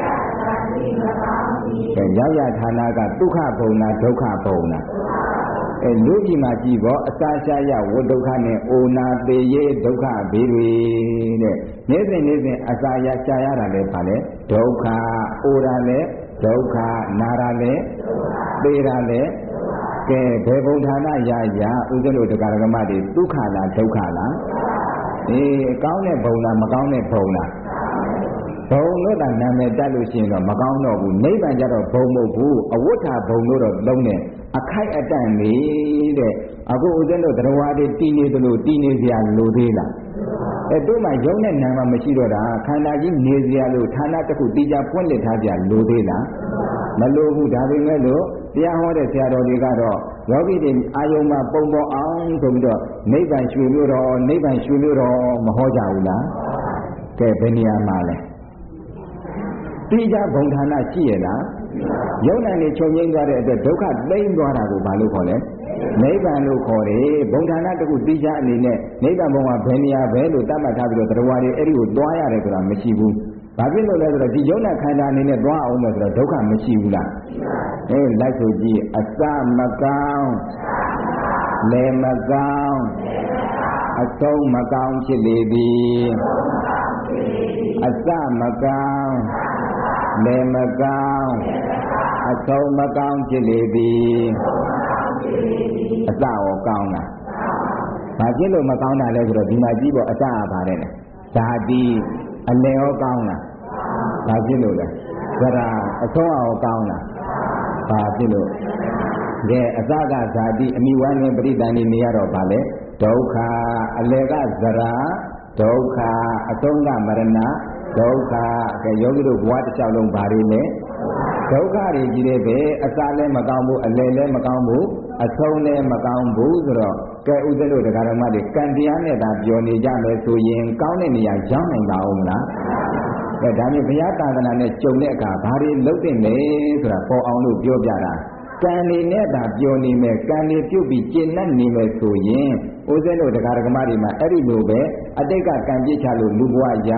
S1: ရောက်ရာဌာနကဒုက္ခဘုံလားဒုက္ခဘုံလားလူကြီးမှာကြည့်ပေါ့အစာရှားရဝဒုက္ခနဲ့အိုနာပေရေဒုက္ခဘေးတွေတဲ့နေ့စဉ်အစာရရှားရတာလည်းပါလေဒုက္ခအိုတာလည်းဒုက္ခနာတာလည်းပေတာလည်းကဲဘယ်ဘုံဌာနရရဥစ္စလို့တရားဓမ္မတွေဒုက္ခလားဒုက္ခလားကောင်းတဲ့ဘုံလားမကောင်းတဲ့ဘုံလားဘုံလို့တာနာမည်တက်လို့ရှိရင်တော့မကောင်းတော့ဘူးနိဗ္ဗာန်ကြတော့ဘုံမဟုတ်ဘူးအဝဋ္ဌဘုံလို့တော့သုံးတယ်အခိုက်အတန့်နေတဲ့အခုဥစ္စလို့တရားတွေတည်နေသလိုတည်နေစရာလိုသေးလားတို့မှယုံနဲ့နာမမရှိတော့တာခန္ဓာကြီးနေစရာလို့ဌာနတစ်ခုတိကျပွင့်လစ်ထားကြလိုသေးလားမလိုဘူးဒါပေမဲ့လို့တရားဟောတဲ့ဆရာတော်တွေကတော့ယောဂီတွေအာယုံမှာပုံပေါ်အောင်ဆိုပြီးတော့နိဗ္ဗာန်ရွှေမျိုးတော်မဟောကြဘူးလားကဲဘယ်နေရာမှာလဲတိကျဘုံဌာနရှိရလားယုံနဲ့နေချုပ်ငိမ့်သွားတဲ့အတွက်ဒုက္ခသိမ့်သွားတာကိုဘာလို့ခေါ်လဲနိဗ္ဗာန်လို့ခေါ်တယ်ဘုံဌာနတစ်ခုတိကျအနေနဲ့နိဗ္ဗာန်ဘုံကဘယ်နေရာပဲလို့သတ်မှတ်ထားပြီးတော့တရားတွေအဲ့ဒီကိုတွားရတယ်ဆိုတာမရှိဘူးဘာဖြစ်လို့လဲဆိုတော့ဒီယုံနဲ့ခန္ဓာအနေနဲ့တွားအောင်လို့ဆိုတော့ဒုက္ခမရှိဘူးလားလိုက်ဆိုကြည့်အစမကောင်းလေမကောင်းအဆုံးမကောင်းဖြစ်လေသည်အစမကောင်းလေမကောင်းအဆုံးမကောင်းဖြစ်လေသည်အစရောကောင်းလားဘာဖြစ်လို့မကောင်းတာလဲဆိုတော့ဒီမှာကြည့်ပေါ့အစကပါတယ်လေဇာတိအလယ်ရောကောင်းလားဘာဖြစ်လို့လဲသရအဆုံးရောကောင်းလားဘာဖြစ်လို့ကဲအစကဇာတိအမိဝါနဲ့ပရိသန္တိနေရတော့ဗာလေဒုက္ခအလယ်ကသရဒုက္ခအဆုံးကမရဏဒုက္ခကဲယောဂီတို့ဘဝတစ်လျှောက်လုံးဘာတွေလဲဒုက္ခတွေကြီးတဲ့ပဲအစလည်းမကောင်းဘူးအလယ်လည်းမကောင်းဘူးအဆုံးလည်းမကောင်းဘူးဆိုတော့ကဲဥစ္စလို့တရားဓမ္မတွေကံတရားနဲ့သာပြောနေကြမယ်ဆိုရင်ကောင်းတဲ့နေရာရောက်နိုင်ပါဦးမလားဒါမျိုးဘုရားသာသနာနဲ့ကြုံတဲ့အခါဘာတွေလုပ်သင့်လဲဆိုတာပေါ်အောင်လို့ပြောပြတာကံနေနဲ့သာပြောနေမယ်ကံနေပြုတ်ပြီးကျင့်နဲ့နေမယ်ဆိုရင်ဥစ္စလို့တရားဓမ္မတွေမှာအဲ့ဒီလိုပဲအတိတ်ကကံပြစ်ချလို့လူဘဝရောက်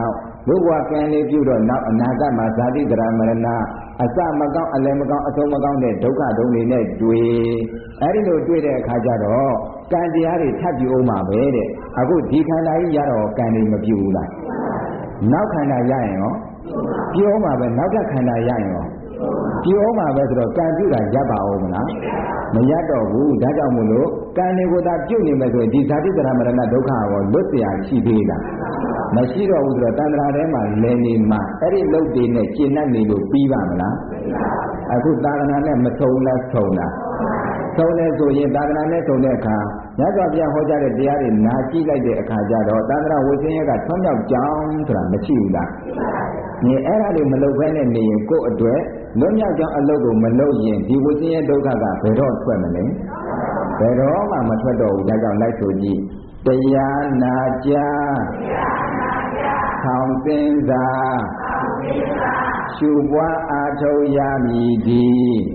S1: လူဘဝကံလေးပြုတော့နောက်အနာဂတ်မှာဇာတိကရမရဏအစမကောင်းအလယ်မကောင်းအဆုံးမကောင်းတဲ့ဒုက္ခဒုံတွေနဲ့တွေ့အဲဒီလိုတွေ့တဲ့အခါကျတော့ကံတရားတွေထပ်ပြုအောင်ပါပဲတဲ့အခုဒီခန္ဓာကြီးရတော့ကံတွေမပြုဘူးလားနောက်ခန္ဓာရရင်ရောပြုအောင်ပါပဲနောက်ထပ်ခန္ဓာရရင်ရောပြုအောင်ပါပဲဆိုတော့ကံပြုတာရပ်ပါဦးမလားမရတော့ဘူးဒါကြောင့်မို့လို့ကံတွေကိုသာပြုတ်နေမယ်ဆိုရင်ဒီဇာတိကရမရဏဒုက္ခကိုလွတ်เสียရှိသေးလားမရှိတော့ဘူးဆိုတော့တဏှာထဲမှာလည်နေမှာအဲ့ဒီလုတ်တွေနဲ့ကျင့်တတ်နေလို့ပြီးပါမလားအခုသာသနာနဲ့မထုံလားထုံလားထုံလဲဆိုရင်သာသနာနဲ့ထုံတဲ့အခါညဇောပြဟောကြားတဲ့တရားတွေနာကြည့်လိုက်တဲ့အခါကျတော့သန္တရာဝိသင်းရကထွန်းမြောက်ကြောင်းဆိုတာမရှိဘူးလားဒီအဲ့ဒါတွေမလုပ်ဘဲနဲ့နေရင်ကိုယ့်အတွက်လွတ်မြောက်ကြောင်းအလုပ်ကိုမလုပ်ရင်ဒီဝိသင်းရဒုက္ခကဘယ်တော့ထွက်မလဲဘယ်တော့မှမထွက်တော့ဘူးဒါကြောင့်လိုက်ဆိုကြည့်တရားနာကြားထောင်စင်စာရှုပွားအားထုတ်ရမည်ဒီ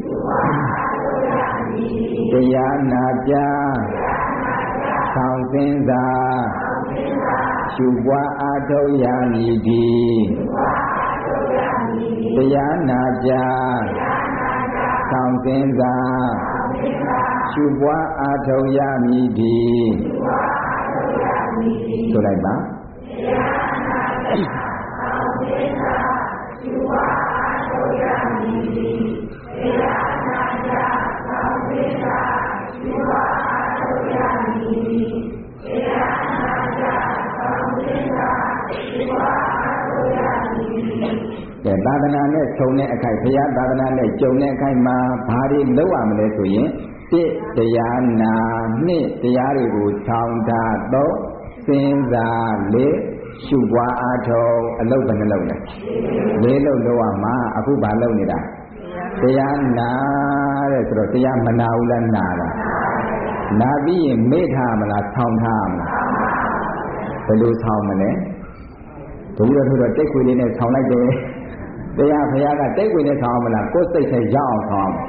S1: တရားနာကြားထောင်စင်စာရှုပွားအားထုတ်ရမည်ဒီတရားနာကြားထောင်စင်စာရှုပွားအားထုတ်ရမည်ဒီဆိုလိုက်ပါသာသနာနဲ့ထုံတဲ့အခိုက်ဘုရားသာသနာနဲ့ကြုံတဲ့အခိုက်မှာဘာတွေလုပ်ရမလဲဆိုရင်တစ်တရားနာနှစ်တရားတွေကိုထောင်ထားသုံးစဉ်းစားလေးရှုပွားအားထုတ်အလုပ်ဘယ်နှလုပ်လဲလေးလုပ်ရမှာအခုဘာလုပ်နေတာတရားနာတဲ့ဆိုတော့တရားမနာဘူးလားနာလားနာပြီးရင်မေ့ထားမလားထောင်ထားမလားဘယ်လိုထောင်မလဲဘုရားတို့တော့တိတ်ခွေလေးနဲ့ထောင်လိုက်တယ်တရားဘုရားကတိတ်ခွေနဲ့ထောင်မလားကိုယ်စိတ်ထဲရအောင်ထောင်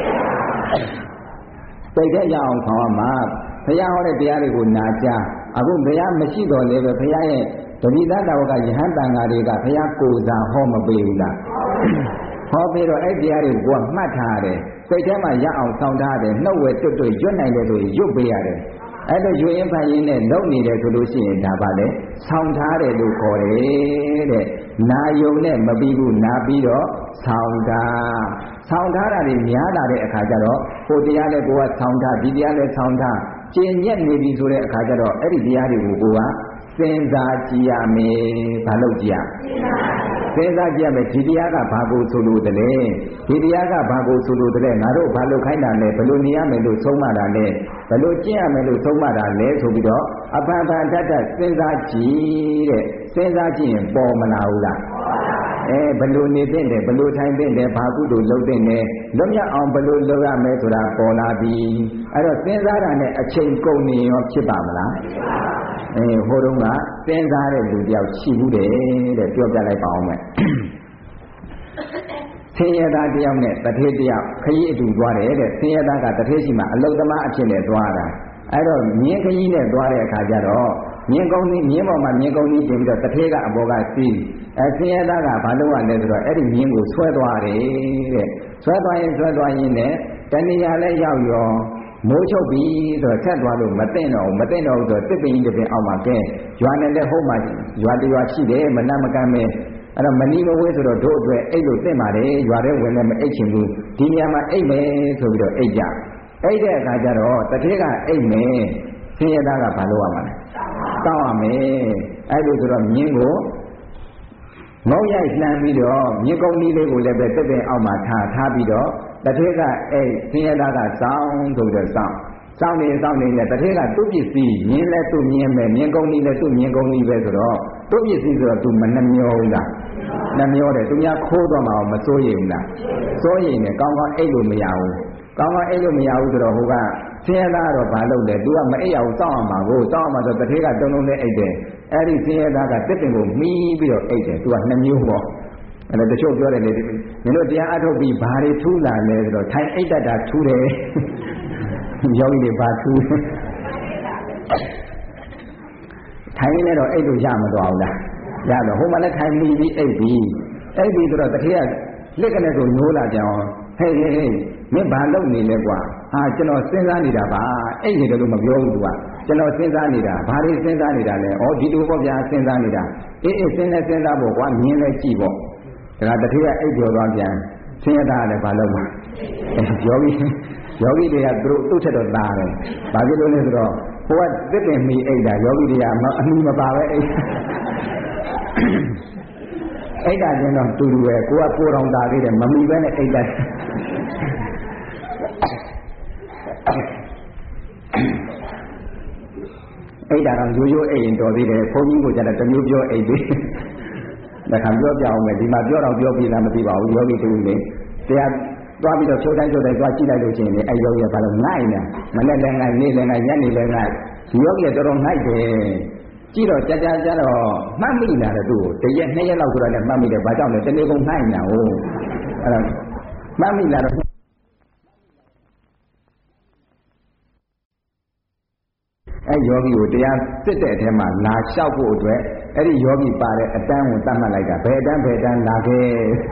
S1: စိတ်ထဲရအောင်ထောင်မှာဘုရားဟောတဲ့တရားတွေကိုနာကြားအခုဘုရားမရှိတော့လေပဲဘုရားရဲ့တတိတတော်ကယဟန်တန်ဃာတွေကဘုရားကိုယ်စားဟောမပေးဘူးလားဟောပြီးတော့အဲ့တရားတွေကိုမှတ်ထားတယ်စိတ်ထဲမှာရအောင်ဆောင်းထားတယ်နှုတ်ဝဲတွတ်တွတ်ရွတ်နိုင်တယ်ဆိုရင်ရွတ်ပေးရတယ်အဲ့တော့ရွတ်ရင်ဖန်ရင်နဲ့လုပ်နေတယ်ဆိုလို့ရှိရင်ဒါပါလေဆောင်းထားတယ်လို့ခေါ်တယ်တဲ့နာယုံနဲ့မပြီးဘူးနာပြီးတော့ဆောင်းထားတာတွေများလာတဲ့အခါကျတော့ဟိုတရားလည်းကိုကဆောင်းထားဒီတရားလည်းဆောင်းထားကျင့်ညက်နေပြီဆိုတဲ့အခါကျတော့အဲ့ဒီတရားတွေကိုကိုကစဉ်းစားကြည့်ရမယ်ဘာလို့ကြည့်ရစဉ်းစားကြည့်ရမယ်ဒီတရားကဘာကိုဆိုလို့တလဲဒီတရားကဘာကိုဆိုလို့တလဲငါတို့ဘာလို့ခိုင်းတာလဲဘယ်လိုနေရမယ်လို့ဆုံးမတာလဲဘယ်လိုကျင့်ရမယ်လို့ဆုံးမတာလဲဆိုပြီးတော့အပ္ပန္တတ္တစဉ်းစားကြည့်တဲ့စဉ်းစားကြည့်ရင်ပေါ်မလာဘူးလားဘယ်လိုနေသင့်တယ်ဘယ်လိုထိုင်သင့်တယ်ဘာကုသိုလ်လုပ်သင့်တယ်လွတ်မြောက်အောင်ဘယ်လိုလုပ်ရမယ်ဆိုတာပေါ်လာပြီအဲ့တော့စဉ်းစားတာနဲ့အချိန်ကုန်နေရောဖြစ်ပါမလားဟိုတုန်းကစဉ်းစားတဲ့လူတယောက်ရှိဘူးတယ်တဲ့ပြောပြလိုက်ပါအောင်မယ်ဆင်းရဲသားတယောက်နဲ့တထေးတယောက်ခရီးအတူသွားတယ်တဲ့ဆင်းရဲသားကတထေးရှိမှအလုသမားအဖြစ်နဲ့သွားတာအဲ့တော့မြင်းခရီးနဲ့သွားတဲ့အခါကျတော့မြင်းပေါ်မှာမြင်းကုန်းကြီးတင်ပြီးတော့တထေးကအပေါ်ကစီးဆင်းရဲသားကဘာလုပ်ရလဲဆိုတော့အဲ့ဒီမြင်းကိုဆွဲသွားတယ်တဲ့ဆွဲသွားရင်နဲ့တဏှာလည်းရောက်ရောမိုးချုပ်ပြီဆိုတော့ဆက်သွားလို့မသိတော့ဘူးဆိုတော့တစ်ပင်ကြီးတစ်ပင်အောက်မှာကဲရွာနဲ့လည်းဟုတ်မှရွာတရွာရှိတယ်မနတ်မကမ်းပဲအဲ့တော့မနီမဝဲဆိုတော့တို့အတွက်အိတ်လို့သိပါလေရွာထဲဝင်လည်းမအိတ်ချင်ဘူးဒီနေရာမှာအိတ်မယ်ဆိုပြီးတော့အိတ်ကြအိတ်တဲ့အခါကျတော့တတိကအိတ်မယ်ဆင်းရဲသားကဘာလုပ်ရမှာလဲတောင်းရမယ်အဲ့လိုဆိုတော့မြင်းကိုငုံရိုက်လှမ်းပြီးတော့မြင်းကုန်းကြီးလေးကိုလည်းပဲတစ်ပင်အောက်မှာထားပြီးတော့တထေးကအဲ့ဆင်းရဲသားကစောင်းဆိုပြီးတော့စောင်းနေနဲ့တထေးကသူ့ပစ္စည်းမြင်းလည်းသူ့မြင်းပဲမြင်းကုန်းကြီးလည်းသူ့မြင်းကုန်းကြီးပဲဆိုတော့သူ့ပစ္စည်းဆိုတော့သူမနှမျောဘူးလားနှမျောတယ်သူများခိုးတော့မှမစိုးရိမ်ဘူးလားစိုးရိမ်တယ်ကောင်းကောင်းအိတ်လို့မရဘူးကောင်းကောင်းအိတ်လို့မရဘူးဆိုတော့ဟိုကဆင်းရဲသားကတော့ဘာလုပ်လဲ तू ကမအိတ်အောင်စောင့်အောင်ပါကိုစောင့်အောင်ပါဆိုတထေးကတုံလုံးနဲ့အိတ်တယ်အဲ့ဒီဆင်းရဲသားကတစ်ပင်ကိုမီးပြီးတော့အိတ်တယ် तू ကနှမျိုးပေါ့အဲ့ဒါတချို့ပြောတယ်လေမင်းတို့တရားအထုတ်ပြီးဘာတွေထူးလာလဲဆိုတော့ထိုင်အိတ်တတ်တာထူးတယ်ယောဂီတွေဘာထူးထိုင်နေတော့အိတ်လို့ရမသွားဘူးလားရတော့ဟိုမှာလည်းထိုင်ပြီးအိပ်ပြီးဆိုတော့တခေကလက်ကနဲ့ကိုညိုးလာကြအောင်ဟေးမင်းဘာလုပ်နေလဲကွာဟာကျွန်တော်စဉ်းစားနေတာပါအိပ်နေတယ်လို့မပြောဘူးသူကကျွန်တော်စဉ်းစားနေတာဘာတွေစဉ်းစားနေတာလဲဩဒီလိုပေါ့ဗျာစဉ်းစားနေတာအေးစဉ်းစားဖို့ကွာမြင်လဲကြည့်ပေါ့ဒါကတခေကအိပ်ပြောသွားပြန်ဆင်းရဲတာလည်းဘာလုပ်မှာယောဂီတွေကသူ့ထက်တော့သားတယ်ဘာဖြစ်လို့လဲဆိုတော့ဟိုကတစ်ပင်မီအိတ်တာယောဂီတွေကအမီမပါပဲအိတ်တာချင်းတော့တူတူပဲကိုကကိုတော်သားသေးတယ်မမီပဲနဲ့အိတ်တာအိတ်တာတော့ရိုးရိုးအိတ်ရင်တော်သေးတယ်ဘုန်းကြီးကိုကျတော့တမျိုးပြောအိတ်သေးဒါခံပြောပြအောင်မယ်ဒီမှာပြောတော့ပြောပြလားမသိပါဘူးယောဂီတူလေတရားသွားပြီးတော့ချိုးတိုင်းသွားကြည့်လိုက်လို့ရှိရင်လေအဲ့ယောဂီကဘာလို့ငိုက်နေမနဲ့လည်းငိုက်နေလည်းငိုက်ညနေလည်းငိုက်ဒီယောဂီကတော်တော်ငိုက်တယ်ကြည့်တော့ကြာတော့မှတ်မိလာတယ်သူ့ကိုတရက်2ရက်လောက်ဆိုတော့လည်းမှတ်မိတယ်ဘာကြောင့်လဲတနေ့ကုန်ငိုက်နေတာဟုတ်အဲ့တော့မှတ်မိလာတော့အဲ့ယောဂီကိုတရားစစ်တဲ့အထဲမှာလာလျှောက်ဖို့အတွက်အဲ့ဒီယောဂီပါတဲ့အတန်းကိုတတ်မှတ်လိုက်တာဘယ်တန်းလာခဲ့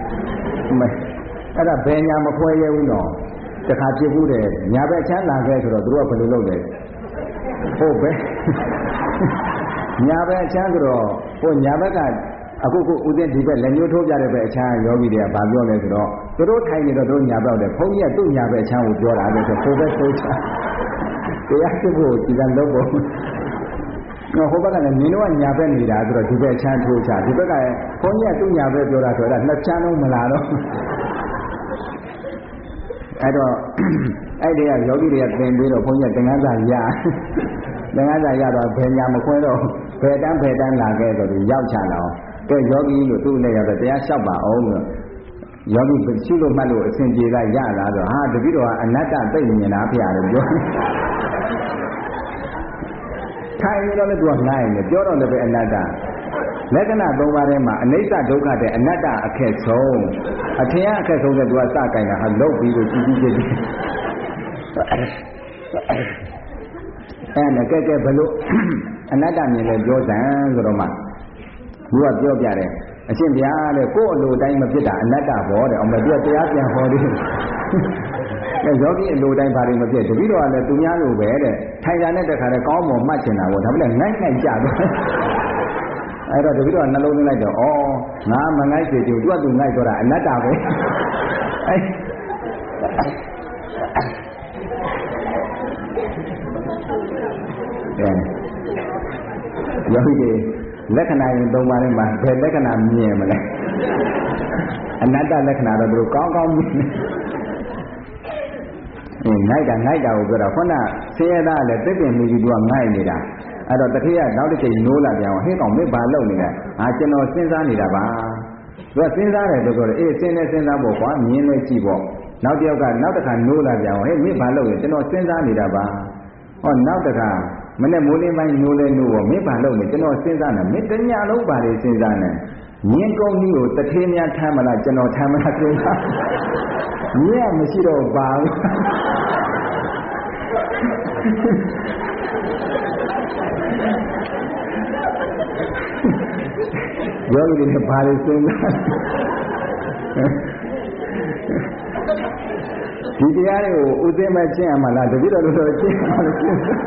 S1: အဲ့ဒါဘယ်ညာမဖွဲရဘူးနော်တခါဖြစ်ဘူးတယ်ညာဘက်ချမ်းလာခဲ့ဆိုတော့သူတို့ကဘယ်လိုလုပ်လဲဟုတ်ပဲညာဘက်အချမ်းဆိုတော့ဟိုညာဘက်ကအခုဦးသိန်းဒီဘက်လက်ညှိုးထိုးပြတဲ့ဘက်အချမ်းယောဂီတွေကဗာပြောလဲဆိုတော့သူတို့ထိုင်နေတော့သူတို့ညာဘက်တယ်ဘုန်းကြီးကသူ့ညာဘက်အချမ်းကိုပြောတာလေဆိုဟိုဘက်ဆိုချတရားစစ်ဖို့ဒီကံလုပ်ဖို့နော်ဟိုဘက်ကလည်းမြင်တော့ညာဘက်နေတာဆိုတော့ဒီဘက်အချမ်းထိုးချဒီဘက်ကဘုန်းကြီးကသူ့ညာဘက်ပြောတာဆိုတော့နှစ်ချမ်းလုံးမလာတော့အဲ့တော့အဲ့ဒီကယောဂီတွေကသင်ပြီးတော့ဘုန်းကြီးကသင်္ကန်းစာရတော့ဘယ်ညာမခွဲတော့ဘယ်တန်းလာခဲ့ဆိုပြီးရောက်ချလာအောင်ကဲယောဂီလို့သူ့နဲ့ရောက်တော့တရားလျှောက်ပါအောင်လို့ယောဂီရှုလို့မှတ်လို့အစဉ်ပြေကရလာဆိုဟာတပည့်တော်ကအနတ္တသိမြင်တာဖေရတယ်ပြောထိုင်နေတော့လည်းသူကငိုင်းနေပြောတော့လည်းပဲအနတ္တလက္ခဏာ၃ပါးထဲမှာအနိစ္စဒုက္ခတဲ့အနတ္တအခက်ဆုံးအထင်အခက်ဆုံးတဲ့သူကစကြိုင်တာဟာလုတ်ပြီးလို့ကြည့်အဲ့နဲ့ကဲဘလို့အနတ္တမြင်လဲပြောစမ်းဆိုတော့မှသူကပြောပြတယ်အရှင်ဗျာတဲ့ကိုယ့်အလိုတိုင်းမဖြစ်တာအနတ္တဘောတဲ့အောင်မပြောတရားပြန်ဟောသေးတယ်ယောဂီအလိုတိုင်းဘာတွေမဖြစ်တပည့်တော်ကလည်းသူများလိုပဲတဲ့ထိုင်တာနဲ့တခါတည်းကောင်းမွန်မှတ်ချင်တာပေါ့ဒါပေမဲ့ငိုက်ကြတော့အဲ့တော့တပည့်တော်ကနှလုံးသွင်းလိုက်တော့ဩငါမငိုက်စေချင်သူကသူငိုက်တော့တာအနတ္တပဲအဲ့ယောဂီတွေလက္ခဏာရင်၃ပါးထဲမှာဘယ်လက္ခဏာမြင်မလဲအနတ္တလက္ခဏာတော့သူတို့ကောင်းမြင်ငိုက်တာကိုပြောတာခုနဆင်းရဲသားလည်းတစ်ပင်မူကြီးသူကငိုက်နေတာအဲ့တော့တတိယနောက်တစ်ချိန်နိုးလာပြန်အောင်ဟင်းကောင်မင်းဘာလုပ်နေလဲကျွန်တော်စဉ်းစားနေတာပါသူကစဉ်းစားတယ်လို့ပြောတယ်အေးစဉ်းစားဖို့ကွာမြင်လဲကြည့်ပေါ့နောက်တစ်ယောက်ကနောက်တစ်ခါနိုးလာပြန်အောင်ဟေးမင်းဘာလုပ်လဲကျွန်တော်စဉ်းစားနေတာပါဟောနောက်တစ်ခါမနေ့မိုးလင်းပိုင်းနိုးလဲနိုးပေါ့မင်းဘာလုပ်လဲကျွန်တော်စဉ်းစားနေမင်းတညလုံးပါလေစဉ်းစားနေမြင်းကုန်းကြီးကိုတထေးများထမ်းမလားကျွန်တော်ထမ်းမလားစဉ်းစားမြင်းကမရှိတော့ပါဘူးယောဂီတွေဘာလို့စဉ်းစားဒီတရားတွေကိုဥသိမကျင့်ရမှာလားတပည့်တော်တို့ကျင့်ရမှာလား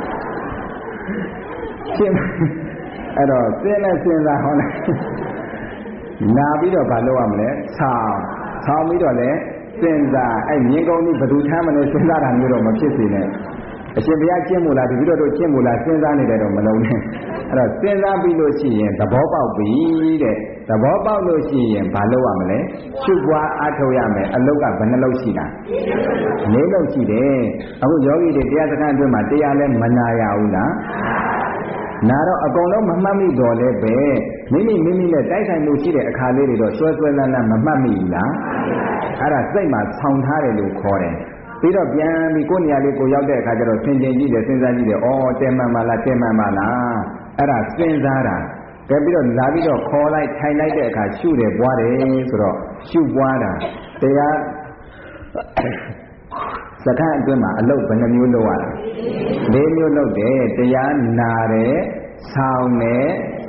S1: ကျင့်အဲ့တော့စဉ်းစားဟောလိုက်နာပြီးတော့ဘာလုပ်ရမလဲဆောင်းပြီးတော့လည်းစဉ်းစားအဲ့မြင်းကုန်းကြီးဘယ်သူထမ်းမလဲစဉ်းစားတာမျိုးတော့မဖြစ်စေနဲ့အရှင်ဘုရားကျင့်မို့လားတပည့်တော်တို့ကျင့်မို့လားစဉ်းစားနေတယ်တော့မလုံးနဲ့အဲ့တော့စဉ်းစားပြီးလို့ရှိရင်သဘောပေါက်ပြီတဲ့သဘောပေါက်လို့ရှိရင်ဘာလုပ်ရမလဲရှုပွားအားထုတ်ရမယ်အလုတ်ကဘယ်နှလုံးရှိတာ၄လုံးရှိတယ်အခုယောဂီတွေတရားစခန်းအတွင်းမှာတရားလဲမနာရဘူးလားနာတော့အကုန်လုံးမမှတ်မိတော့လဲပဲမိမိနဲ့တိုက်ဆိုင်မှုရှိတဲ့အခါလေးတွေတော့ဆွဲလန်းမမှတ်မိဘူးလားအဲ့ဒါစိတ်မှာဆောင်းထားတယ်လို့ခေါ်တယ်ပြီးတော့ပြန်ပြီးကိုယ်နေရာလေးကိုရောက်တဲ့အခါကျတော့ဆင်ခြင်ကြည့်တယ်စဉ်းစားကြည့်တယ်တဲမှန်ပါလားအဲ့ဒါစဉ်းစားတာကဲပြီးတော့လာပြီးတော့ခေါ်လိုက်ထိုင်လိုက်တဲ့အခါရှုတယ်ပွားတယ်ဆိုတော့ရှုပွားတာတရားစကားအတွင်းမှာအလုပ်ဘယ်နှမျိုးလုပ်ရလဲ၄မျိုးလုပ်တယ်တရားနာတယ်ဆောင်းတယ်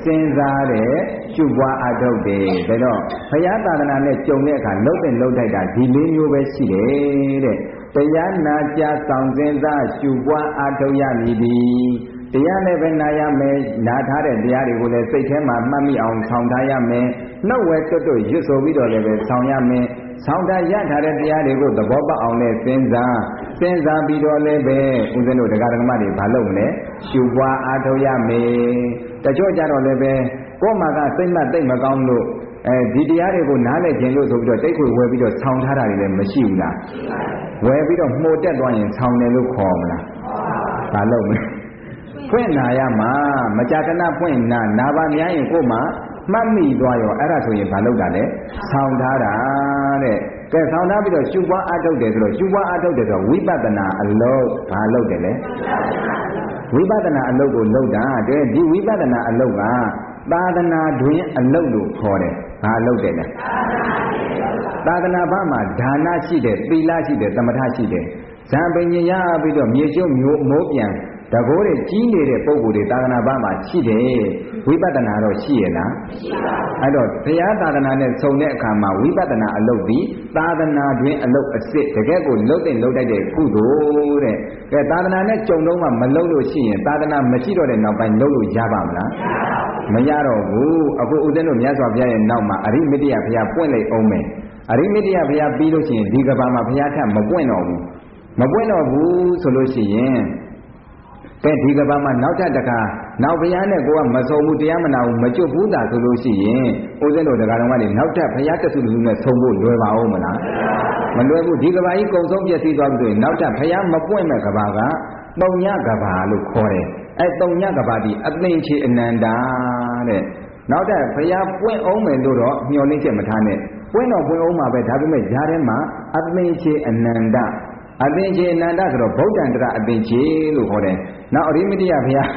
S1: စဉ်းစားတဲ့ရှုပွားအထုတ်တယ်ဒါတော့ဘုရားသာသနာနဲ့ကြုံတဲ့အခါလှုပ်တဲ့လှုပ်ထိုက်တာဒီလေးမျိုးပဲရှိတယ်တဲ့တရားနာကြားဆောင်စဉ်းစားရှုပွားအထုတ်ရမည်ဒီတရားနဲ့ပဲနာရမယ်နာထားတဲ့တရားတွေကိုလည်းစိတ်ထဲမှာမှတ်မိအောင်ဆောင်ထားရမယ်နှုတ်ဝဲတွတ်တွတ်ရွတ်ဆိုပြီးတော့လည်းပဲဆောင်ရမယ်ဆောင်တာရထားတဲ့တရားတွေကိုသဘောပေါက်အောင်လည်းစဉ်းစားပြီးတော့လည်းပဲဦးဇင်းတို့တရားဓမ္မတွေမလုပ်မလဲရှုပွားအားထုတ်ရမယ်တချို့ကြတော့လည်းပဲကိုယ်မှာကစိတ်မှတ်သိမ့်မကောင်းလို့ဒီတရားတွေကိုနားလည်ခြင်းလို့ဆိုပြီးတော့တိတ်ခွေဝယ်ပြီးတော့ဆောင်းထားတာတွေလည်းမရှိဘူးလားဝယ်ပြီးတော့မှုတ်တက်သွားရင်ဆောင်းတယ်လို့ခေါ်မလားမလုပ်မလဲဖွင့်နာရမှာမကြာခဏဖွင့်နာပါများရင်ကိုယ်မှာမှတ်မိသွားရောအဲ့ဒါဆိုရင်မလုပ်တာလေဆောင်းထားတာတဲ့ကဲဆောင်းထားပြီးတော့ရှုပွားအထုတ်တယ်ဆိုတော့ရှုပွားအထုတ်တယ်ဆိုတော့ဝိပဿနာအလုပ်ဘာလုပ်တယ်လဲဝိပဿနာအလုပ်ကိုလုပ်တာတဲ့ဒီဝိပဿနာအလုပ်ကသာသနာတွင်အလုပ်လို့ခေါ်တယ်ဘာလုပ်တယ်လဲသာသနာ့ဘာမှာဒါနရှိတယ်သီလရှိတယ်သမထရှိတယ်ဇံပင်ညရပြီးတော့မြေကျုံမျိုးမိုးပြန်တကိုးတွေကြီးနေတဲ့ပုံကိုယ်တွေသာသနာ့ဘာမှာရှိတယ်ဝိပဿနာတော့ရှိရလားမရှိပါဘူးအဲ့တော့တရားသာသနာနဲ့ဆုံတဲ့အခါမှာဝိပဿနာအလုပ်ဒီသာသနာတွင်အလုပ်အစစ်တကယ်ကိုလုပ်တဲ့လုပ်တတ်တဲ့ကုသိုလ်တဲ့ကဲသာသနာနဲ့ကြုံတော့မှမလုပ်လို့ရှိရင်သာသနာမရှိတော့တဲ့နောက်ပိုင်းလုပ်လို့ရပါမလားမရတော့ဘူးအခုဦးဇင်းတို့မြတ်စွာဘုရားရဲ့နောက်မှာအရိမတ္တယဘုရားပွင့်လိုက်အောင်မယ်အရိမတ္တယဘုရားပြီးလို့ရှိရင်ဒီကဘာမှာဘုရားထပ်မပွင့်တော့ဘူးဆိုလို့ရှိရင်ကဲဒီကဘာမှာနောက်ထပ်တခါနောက်ဘုရားနဲ့ကိုကမဆုံးဘူးတရားမနာဘူးမကျွတ်ဘူးသာဆိုလို့ရှိရင်ဦးဇင်းတို့တရားတော်ကလည်းနောက်ထပ်ဘုရားတဆုတဆုနဲ့ဆုံးဖို့လွယ်ပါဦးမလားမလွယ်ဘူးဒီကဘာကြီးကုံဆုံးပြည့်စည်သွားပြီဆိုရင်နောက်ထပ်ဘုရားမပွင့်မဲ့ကဘာကတုံညကဘာလို့ခေါ်တယ်အဲတုံညကဘာဒီအသိချေအနန္တာတဲ့နောက်ထပ်ဘုရားပွင့်အောင်မယ်လို့တော့မျှော်လင့်ချက်မထားနဲ့ပွင့်တော့ပွင့်အောင်မှာပဲဒါပေမဲ့ဈာထဲမှာအသိချေအနန္တအသင်္ချေအနန္တဆိုတော့ဗုဒ္ဓံတရအသင်္ချေလို့ခေါ်တယ်။နောက်အရိမတ္တယဘုရား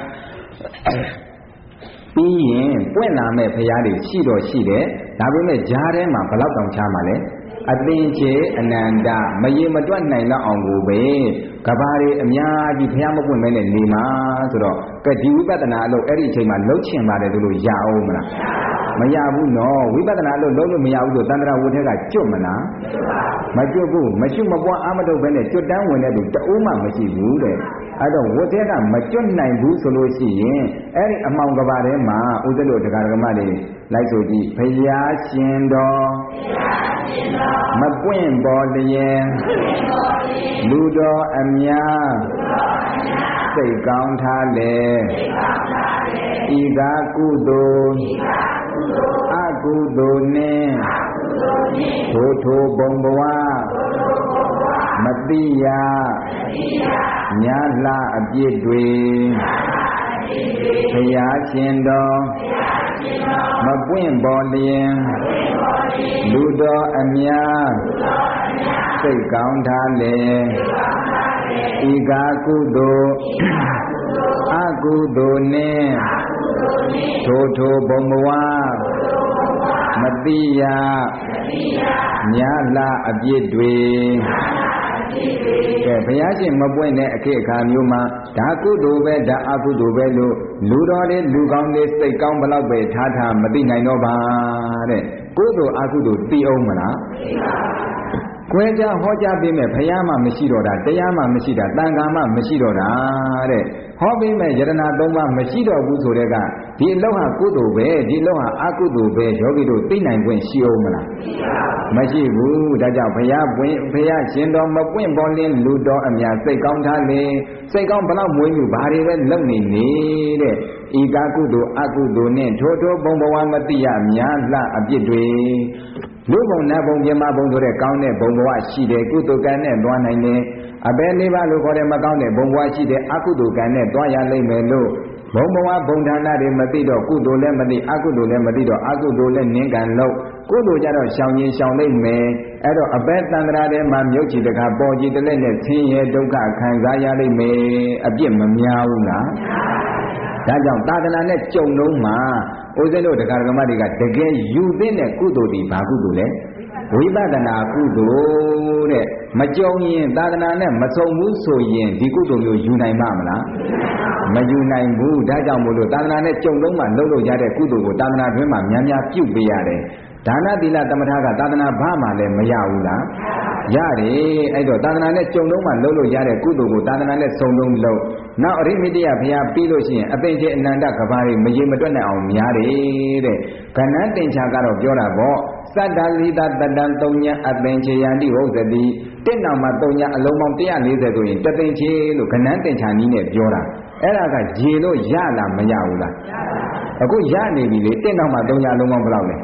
S1: ပြီးရင်ပွင့်လာမဲ့ဘုရားတွေရှိတော့ရှိတယ်။ဒါပေမဲ့ဈာထဲမှာဘလောက်တောင်ချမှာလဲ။အသင်္ချေအနန္တမရေမတွက်နိုင်တော့အောင်ကိုပဲကဘာတွေအများကြီးဘုရားမပွင့်မဲနဲ့နေမှာဆိုတော့ကဲဒီဝိပဿနာအလုပ်အဲ့ဒီအချိန်မှာလှုပ်ချင်ပါတယ်လို့ရအောင်မလား။မရဘူးနော်ဝိပဿနာလို့လုံးလို့မရဘူးဆိုတန္တရာဝဋ်ထက်ကကျွတ်မလားမကျွတ်ဘူးမရှိမပွားအာမထုတ်ပဲနဲ့ကျွတ်တန်းဝင်တဲ့သူတအိုးမှမရှိဘူးတဲ့အဲ့တော့ဝဋ်ထက်ကမကျွတ်နိုင်ဘူးဆိုလို့ရှိရင်အဲ့ဒီအမှောင်ကဘာထဲမှာဥဒ္ဒလို့တရားဓမ္မတွေလိုက်ဆိုကြည့်ဘုရားရှင်တော်မပွင့်ပေါ်လျင်လူတော်အများစိတ်ကောင်းထားလေဤသာကုသိုလ်အကုသိုလ်နှင့်ထိုဘုံဘဝမတိယညာလှအပြစ်တွေဘုရားရှင်တော်မပွင့်ပေါ်လျင်လူတော်အများစိတ်ကောင်းထားလေဤကာကုသိုလ်အကုသိုလ်နှင့်ထိုဘုံဘဝမတိယညာလှအပြစ်တွေကဲဘုရားရှင်မပွင့်တဲ့အခါမျိုးမှာဒါကုသိုလ်ပဲဒါအကုသိုလ်ပဲလို့လူတော်တွေလူကောင်းတွေစိတ်ကောင်းဘလောက်ပဲထားမသိနိုင်တော့ပါတဲ့ကုသိုလ်အကုသိုလ်သိအောင်မလားခွဲခြားဟောကြားပေးမဲ့ဘုရားမှမရှိတော့တာတရားမှမရှိတာတန်ခါမှမရှိတော့တာတဲ့ဟောပေးမဲ့ယတနာ၃ပါးမရှိတော့ဘူးဆိုတဲ့ကဒီအလောက်ဟာကုသိုလ်ပဲဒီအလောက်ဟာအကုသိုလ်ပဲယောဂီတို့သိနိုင်ခွင့်ရှိအောင်မလားမရှိဘူးဒါကြောင့်ဘုရားရှင်တော်မပွင့်ပေါ်လင်းလူတော်အများစိတ်ကောင်းထားလေစိတ်ကောင်းဘလောက်မွေးမှုဘာတွေပဲလုပ်နေတဲ့ဤကာကုသိုလ်အကုသိုလ်နဲ့ထိုဘုံဘဝမတိယများလှအပြစ်တွေလူဘုံနတ်ဘုံပြမဘုံဆိုတဲ့ကောင်းတဲ့ဘုံဘဝရှိတယ်ကုသိုလ်ကံနဲ့သွားနိုင်တယ်အဘယ်လေးပါလို့ခေါ်တဲ့မကောင်းတဲ့ဘုံဘဝရှိတယ်အကုသိုလ်ကံနဲ့သွားရလိမ့်မယ်လို့ဘုံဘဝဘုံဌာနတွေမသိတော့ကုသိုလ်လည်းမသိအကုသိုလ်လည်းမသိတော့အကုသိုလ်လည်းနင်းကံလို့ကုသိုလ်ကြတော့ရှောင်ရင်ရှောင်လိမ့်မယ်အဲ့တော့အဘယ်တန်ត្រာထဲမှာမြုပ်ချီတခါပေါ်ကြည်တလက်နဲ့ဆင်းရဲဒုက္ခခံစားရလိမ့်မယ်အပြစ်မများဘူးလားဒါကြောင့်သာသနာနဲ့ကြုံလုံးမှာဦးဇင်းတို့တရားဓမ္မတွေကတကယ်ယူသင့်တဲ့ကုသိုလ်ဒီဘာကုသိုလ်လဲဝိပဿနာကုသိုလ်တဲ့မကြုံရင်သာသနာနဲ့မဆုံးဘူးဆိုရင်ဒီကုသိုလ်မျိုးယူနိုင်မှာမလားမယူနိုင်ဘူးဒါကြောင့်မို့လို့သာသနာနဲ့ကြုံလုံးမှလုပ်လို့ရတဲ့ကုသိုလ်ကိုသာသနာတွင်မှာများများပြုပေးရတယ်ဒါနသီလသမထကသာသနာဘာမှလည်းမရဘူးလားရတယ်အဲ့တော့သာသနာနဲ့ကြုံလုံးမှလုပ်လို့ရတဲ့ကုသိုလ်ကိုသာသနာနဲ့စုံလုံးလုပ်နောက်အရိမိတ္တယဘုရားပြီးလို့ရှိရင်အသင်္ချေအနန္တကဘာတွေမရေမတွက်နိုင်အောင်များတယ်တဲ့ကဏ္ဍတင်္ချာကတော့ပြောတာပေါ့သတ္တလိတတတံ3ညအသင်္ချေယန္တိဟုတ်သတိတစ်နောက်မှာ3ညအလုံးပေါင်း140ဆိုရင်တသင်္ချေလို့ကဏ္ဍတင်္ချာနည်းနဲ့ပြောတာအဲ့ဒါကရေလို့ရလားမရဘူးလားအခုရနေပြီလေတစ်နောက်မှာ3ညအလုံးပေါင်းဘယ်လောက်လဲ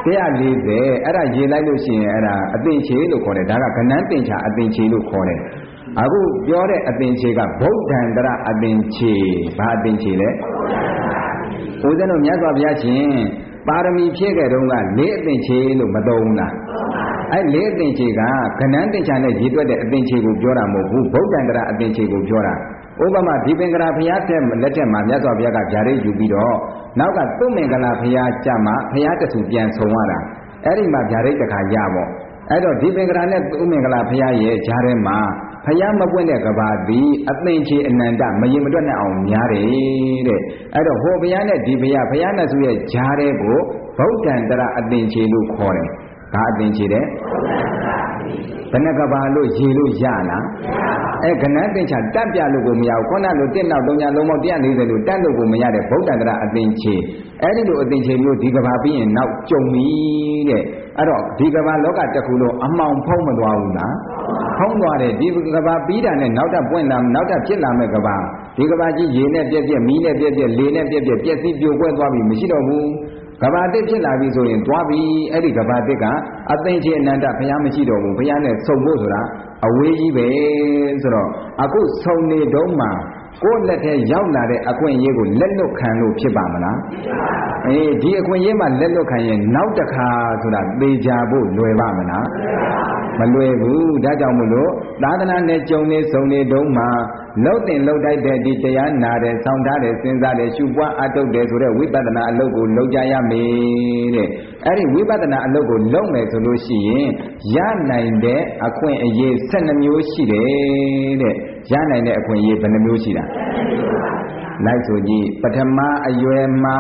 S1: 140အဲ့ဒါရေလိုက်လို့ရှိရင်အဲ့ဒါအသင်္ချေလို့ခေါ်တယ်ဒါကကဏ္ဍတင်္ချာအသင်္ချေလို့ခေါ်တယ်အခုပြောတဲ့အသင်္ချေကဗုဒ္ဓံတရအသင်္ချေဘာအသင်္ချေလဲဦးဇင်းတို့မြတ်စွာဘုရားရှင်ပါရမီဖြည့်ခဲ့တုန်းက4အသင်္ချေလို့မသုံးလားအဲ့4အသင်္ချေကကဏ္ဍတင်္ချာနဲ့ရည်တွက်တဲ့အသင်္ချေကိုပြောတာမဟုတ်ဘူးဗုဒ္ဓံတရအသင်္ချေကိုပြောတာဥပမာဒီပင်္ဂလာဘုရားတဲ့လက်ထက်မှာမြတ်စွာဘုရားကဗျာဒိတ်ယူပြီးတော့နောက်ကသုမင်္ဂလာဘုရားကြမှာဘုရားတဆူပြန်ဆုံးရတာအဲ့ဒီမှာဗျာဒိတ်တစ်ခါရပေါ့အဲ့တော့ဒီပင်္ဂလာနဲ့သုမင်္ဂလာဘုရားရဲ့ဂျားထဲမှာဘုရားမပွင့်တဲ့ကဘာသည်အသင်္ချေအနန္တမရင်မတွက်နိုင်အောင်များတယ်တဲ့အဲ့တော့ဟိုဘုရားနဲ့ဒီဘုရားနဲ့သူရဲ့ဂျားထဲကိုဗုဒ္ဓံတရအသင်္ချေလို့ခေါ်တယ်ဘာအသင်္ချေတဲ့ဘယ်နှကဘာလို့ရေလို့ရလားအဲကဏ္ဍတင်္ချာတက်ပြလို့ကိုမရဘူးခုနလို1နောက်3ညလုံးပေါင်း140လို့တက်လို့ကိုမရတဲ့ဗုဒ္ဓံတရအသင်္ချေအဲ့ဒီလိုအသင်္ချေမျိုးဒီကဘာပြီးရင်နောက်ကြုံပြီတဲ့အဲ့တော့ဒီကဘာလောကတစ်ခုလုံးအမှောင်ဖုံးမသွားဘူးလားဖုံးသွားတယ်ဒီကဘာပြီးတာနဲ့နောက်ထပ်ပွင့်လာနောက်ထပ်ဖြစ်လာမဲ့ကဘာဒီကဘာကြီးရေနဲ့ပြက်ပြက်မီးနဲ့ပြက်ပြက်လေနဲ့ပြက်ပြက်ပျက်စီးပြိုကွဲသွားပြီမရှိတော့ဘူးကဘာတစ်ဖြစ်လာပြီဆိုရင်သွားပြီအဲ့ဒီကဘာတစ်ကအသင်္ချေအနန္တဘုရားမရှိတော့ဘူးဘုရားနဲ့ဆုံဖို့ဆိုတာအဝေးကြီးပဲဆိုတော့အခုဆုံနေတော့မှကိုယ်လက်ထဲရောက်လာတဲ့အခွင့်အရေးကိုလက်လွတ်ခံလို့ဖြစ်ပါမလားဒီအခွင့်အရေးမှာလက်လွတ်ခံရင်နောက်တစ်ခါဆိုတာသေချာဖို့လွယ်ပါမလားမလွယ်ဘူးဒါကြောင့်မို့လို့သာသနာနဲ့ကြုံနေဆုံနေတုန်းမှာလှုပ်တင်လှုပ်တိုက်တဲ့ဒီတရားနာတယ်စောင့်ထားတယ်စဉ်းစားတယ်ရှုပွားအထုတ်တယ်ဆိုတဲ့ဝိပဿနာအလုပ်ကိုလုပ်ကြရမယ်တဲ့အဲ့ဒီဝိပဿနာအလုပ်ကိုလုပ်မယ်ဆိုလို့ရှိရင်ရနိုင်တဲ့အခွင့်အရေး12မျိုးရှိတယ်တဲ့ရနိုင်တဲ့အခွင့်အရေးဘယ်နှမျိုးရှိတာလိုက်ဆိုကြည့်ပထမအရွယ်မှာ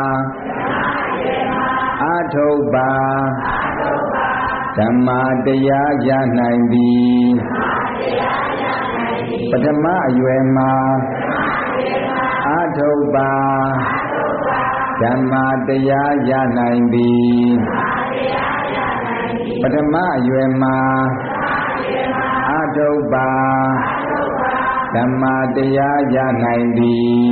S1: အထုတ်ပါဓမ္မတရားရနိုင်သည်ပထမအရွယ်မှာအထုတ်ပါဓမ္မတရားရနိုင်သည်ပထမအရွယ်မှာအထုတ်ပါဓမ္မတရားရနိုင်သည်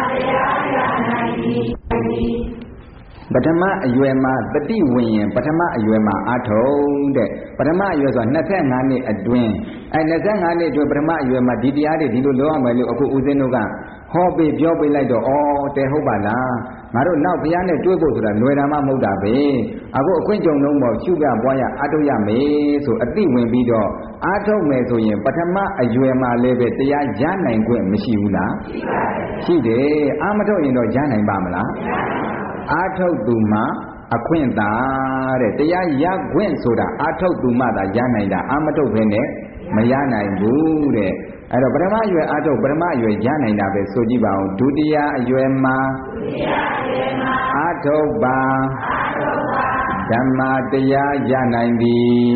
S1: ပထမအရွယ်မှာတတိဝိညာဉ်ပထမအရွယ်မှာအာထုံတဲ့ပထမအရွယ်ဆိုတာ25နှစ်အတွင်းအဲ25နှစ်အတွင်းပထမအရွယ်မှာဒီတရားတွေဒီလိုလုပ်ရမယ်လို့အခုဦးဇင်းတို့ကဟောပေးပြောပေးလိုက်တော့ဩတဲဟုတ်ပါလားငါတို့နောက်ဘုရားနဲ့တွေ့ဖို့ဆိုတာလွယ်တာမှမဟုတ်တာပဲအခုအခွင့်ကြုံလုံးပေါ်ရှုပြပွားရအာထုတ်ရမယ်ဆိုအသိဝင်ပြီးတော့အာထုတ်မယ်ဆိုရင်ပထမအရွယ်မှာလည်းပဲတရားရနိုင်ခွင့်မရှိဘူးလားရှိတယ်အာမထုတ်ရင်တော့ရနိုင်ပါမလားအာထုတ်သူမှအခွင့်သာတဲ့တရားရခွင့်ဆိုတာအာထုတ်သူမှသာရနိုင်တာအာမထုတ်ဘဲနဲ့မရနိုင်ဘူးတဲ့အဲ့တော့ပထမအရွယ်အာထုတ်ပထမအရွယ်ရနိုင်တာပဲဆိုကြည့်ပါဦးဒုတိယအရွယ်မှာအာထုတ်ပါဓမ္မတရားရနိုင်သည်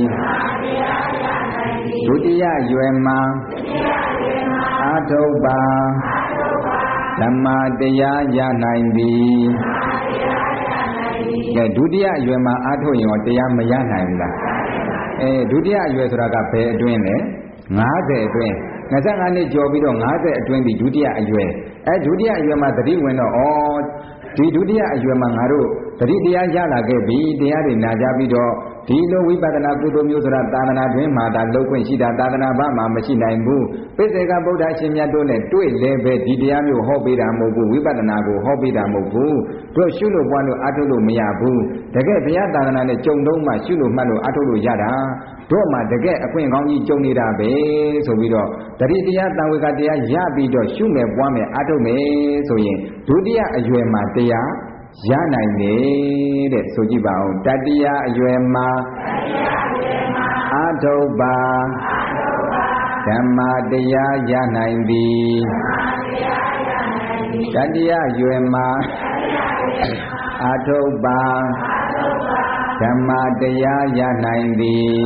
S1: ဒုတိယအရွယ်မှာအာထုတ်ပါဓမ္မတရားရနိုင်သည်ကဲဒုတိယအရွယ်မှာအာထုတ်ရင်တော့တရားမရနိုင်ဘူးလားဒုတိယအရွယ်ဆိုတာကဘယ်အတွင်းလဲ50အတွင်း25နှစ်ကျော်ပြီးတော့50အတွင်းဒီဒုတိယအရွယ်ဒုတိယအရွယ်မှာသတိဝင်တော့ဒီဒုတိယအရွယ်မှာငါတို့သတိတရားရလာခဲ့ပြီတရားတွေနာကြပြီးတော့ဒီလိုဝိပဿနာကုသိုလ်မျိုးဆိုတာသာသနာတွင်မှာဒါလောက်ခွင့်ရှိတာသာသနာ့ဘာမှမရှိနိုင်ဘူးပိဿေကဗုဒ္ဓရှင်မြတ်တို့နဲ့တွေ့လဲပဲဒီတရားမျိုးဟောပေးတာမဟုတ်ဘူးဝိပဿနာကိုဟောပေးတာမဟုတ်ဘူးတို့ရှုလို့ပွားလို့အထုတ်လို့မရဘူးတကယ်ဘုရားသာသနာနဲ့ကြုံတော့မှရှုလို့မှတ်လို့အထုတ်လို့ရတာတို့မှတကယ်အခွင့်ကောင်းကြီးကြုံနေတာပဲဆိုပြီးတော့တတိတရားတံဝေကတရားရပြီးတော့ရှုမယ်ပွားမယ်အထုတ်မယ်ဆိုရင်ဒုတိယအရွယ်မှာတရားရနိုင်တယ်တဲ့ဆိုကြည့်ပါဦးတတိယအရွယ်မှာထုပါဓမ္မတရားရနိုင်သည်တတိယရွယ်မှာအာထုပါဓမ္မတရားရနိုင်သည်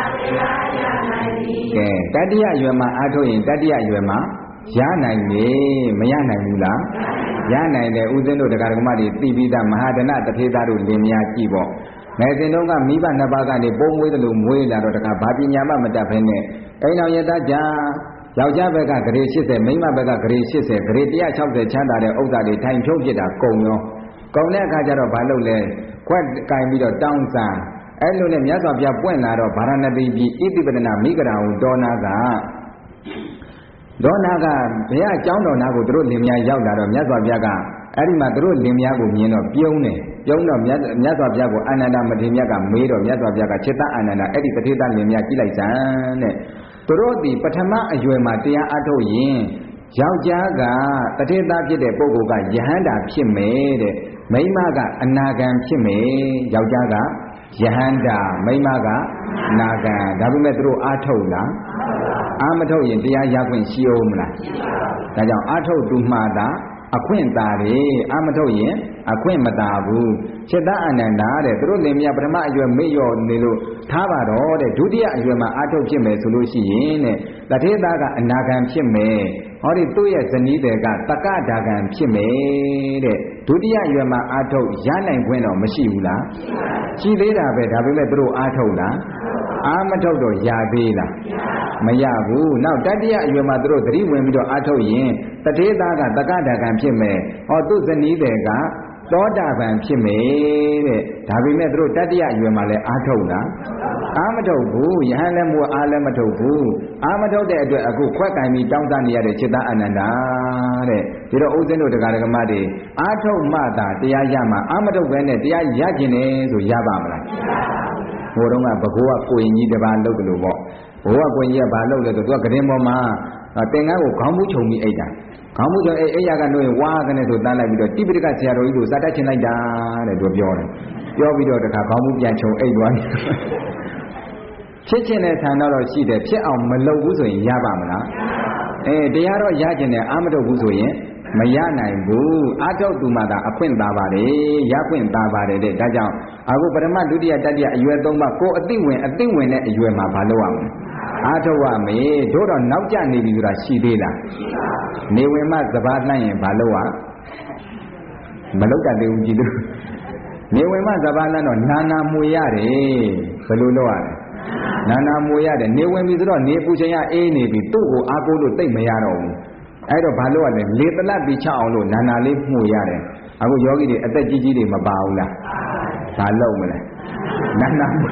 S1: ကဲတတိယရွယ်မှာအာထုရင်တတိယရွယ်မှာရနိုင်လေမရနိုင်ဘူးလားရနိုင်တယ်ဦးဇင်းတို့တရားဓမ္မတွေသိပြီးသားမဟာဒနတထေသားတို့လင်မယားကြည့်ပေါ့ငယ်စဉ်တုန်းကမိဘနှစ်ပါးကနေပိုးမွေးတယ်လို့မွေးလာတော့တခါဘာပညာမှမတတ်ဘဲနဲ့အိမ်တော်ရသားကြယောက်ျားဘက်ကဂရေ80မိန်းမဘက်ကဂရေ80ဂရေ160ချမ်းသာတဲ့ဥစ္စာတွေထိုင်ဖြုတ်ဖြစ်တာကုန်ရောကုန်တဲ့အခါကျတော့ဘာလုပ်လဲခွက်ကင်ပြီးတော့တောင်းစားအဲ့လိုနဲ့မြတ်စွာဘုရားပွင့်လာတော့ဗာရာဏသီပြည်ဣတိပဒနာမိဂရာဟုဒေါနာကဘုရားအကြောင်းတော်နာကိုသူတို့လင်မယားရောက်လာတော့မြတ်စွာဘုရားကအဲ့ဒီမှာသူတို့လင်မယားကိုမြင်တော့ပြုံးတော့မြတ်စွာဘုရားကိုအာနန္ဒမထေရမြတ်ကမေးတော့မြတ်စွာဘုရားကจิตအာနန္ဒအဲ့ဒီတထေသလင်မယားကြည့်လိုက်စမ်းတဲ့သူတို့ဒီပထမအရွယ်မှာတရားအထုတ်ရင်ယောက်ျားကတထေသဖြစ်တဲ့ပုဂ္ဂိုလ်ကယဟန္တာဖြစ်မယ်တဲ့မိန်းမကအနာဂံဖြစ်မယ်ယောက်ျားကယဟန္တာမိန်းမကနာဂံဒါပေမဲ့သူတို့အာထုတ်လားအာမထုတ်ရင်တရားရခွင့်ရှိအောင်မလားဒါကြောင့်အာထုတ်သူမှားတာအခွင့်သာတယ်အာမထုတ်ရင်အခွင့်မသာဘူးจิตအာနန္ဒာတဲ့သူတို့လင်မယားပထမအရွယ်မေ့ရောနေလို့ထားပါတော့တဲ့ဒုတိယအရွယ်မှာအာထုတ်ဖြစ်မယ်ဆိုလို့ရှိရင်တဲ့တထေသားကအနာဂံဖြစ်မယ်ဟောဒီသူ့ရဲ့ဇနီးတွေကတက္ကဒါဂံဖြစ်မယ်တဲ့ဒုတိယအရွယ်မှာအာထုတ်ရနိုင်ခွင့်တော့မရှိဘူးလားရှိသေးတာပဲဒါပေမဲ့သူတို့အာထုတ်လားအာမထုတ်တော့ရသေးလားမရဘူးနောက်တတိယအရွယ်မှာသူတို့သတိဝင်ပြီးတော့အာထုတ်ရင်တထေသားကတက္ကဒါဂံဖြစ်မယ်ဟောသူ့ဇနီးတွေကသောတာပန်ဖြစ်မယ်တဲ့ဒါပေမဲ့သူတို့တတိယအရွယ်မှာလည်းအာထုတ်လားအာမထုတ်ဘူးယဟန်လည်းမဟုတ်အာလည်းမထုတ်ဘူးအာမထုတ်တဲ့အတွက်အခုခွက်ကင်ပြီးတောင်းတနေရတဲ့จิตအာနန္ဒာတဲ့ဒီတော့ဥစဉ်တို့တရားဓမ္မတွေအာထုတ်မှသာတရားရမှာအာမထုတ်ပဲနဲ့တရားရကျင်တယ်ဆိုရပါမလားဟိုတုန်းကဘကိုးကကိုရင်ကြီးတစ်ပါးလုပ်တယ်လို့ပေါ့ဘိုးကကိုရင်ကြီးကဘာလုပ်လဲဆိုသူကဂရင်ပေါ်မှာသင်္ကန်းကိုခေါင်းမူးချုံပြီးအိတ်တာခေါင်းမူးချုံအိယာကနှုတ်ရင်ဝါကနေဆိုတန်းလိုက်ပြီးတော့တိပိဋကဆရာတော်ကြီးကိုစာတတ်ချင်လိုက်တာတဲ့သူပြောတယ်ပြောပြီးတော့တခါခေါင်းမူးပြန်ချုံအိတ်သွားတယ်ဖြစ်ချင်တဲ့ဆန္ဒတော့ရှိတယ်ဖြစ်အောင်မလုပ်ဘူးဆိုရင်ရပါမလားတရားတော့ရကျင်တယ်အာမထုတ်ဘူးဆိုရင်မရနိုင်ဘူးအာထုတ်သူမှသာအခွင့်သာပါတယ်ရခွင့်သာပါတယ်တဲ့ဒါကြောင့်အခုပထမဒုတိယတတိယအရွယ်၃ပါးကိုအသိဝင်တဲ့အရွယ်မှာဘာလုပ်ရမလဲအာထုတ်ရမယ်တို့တော့နောက်ကျနေပြီဆိုတာရှိသေးလားနေဝင်မှစဘာနှံ့ရင်ဘာလုပ်ရမလုပ်တတ်သေးဘူးကြည့်လို့နေဝင်မှစဘာနှံ့တော့နာနာမွေရတယ်ဘယ်လိုလုပ်ရလဲနာနာမွေရတယ်နေဝင်ပြီဆိုတော့နေပူချိန်ကအေးနေပြီသူ့ကိုအားကိုးလို့သိမ့်မရတော့ဘူးအဲ့တော့ဘာလို့ရလဲလေတလတ်ပြီးချအောင်လို့နာနာလေးမှုရတယ်အခုယောဂီတွေအသက်ကြီးတွေမပါဘူးလားဘာလုပ်မလဲနာနာမွေ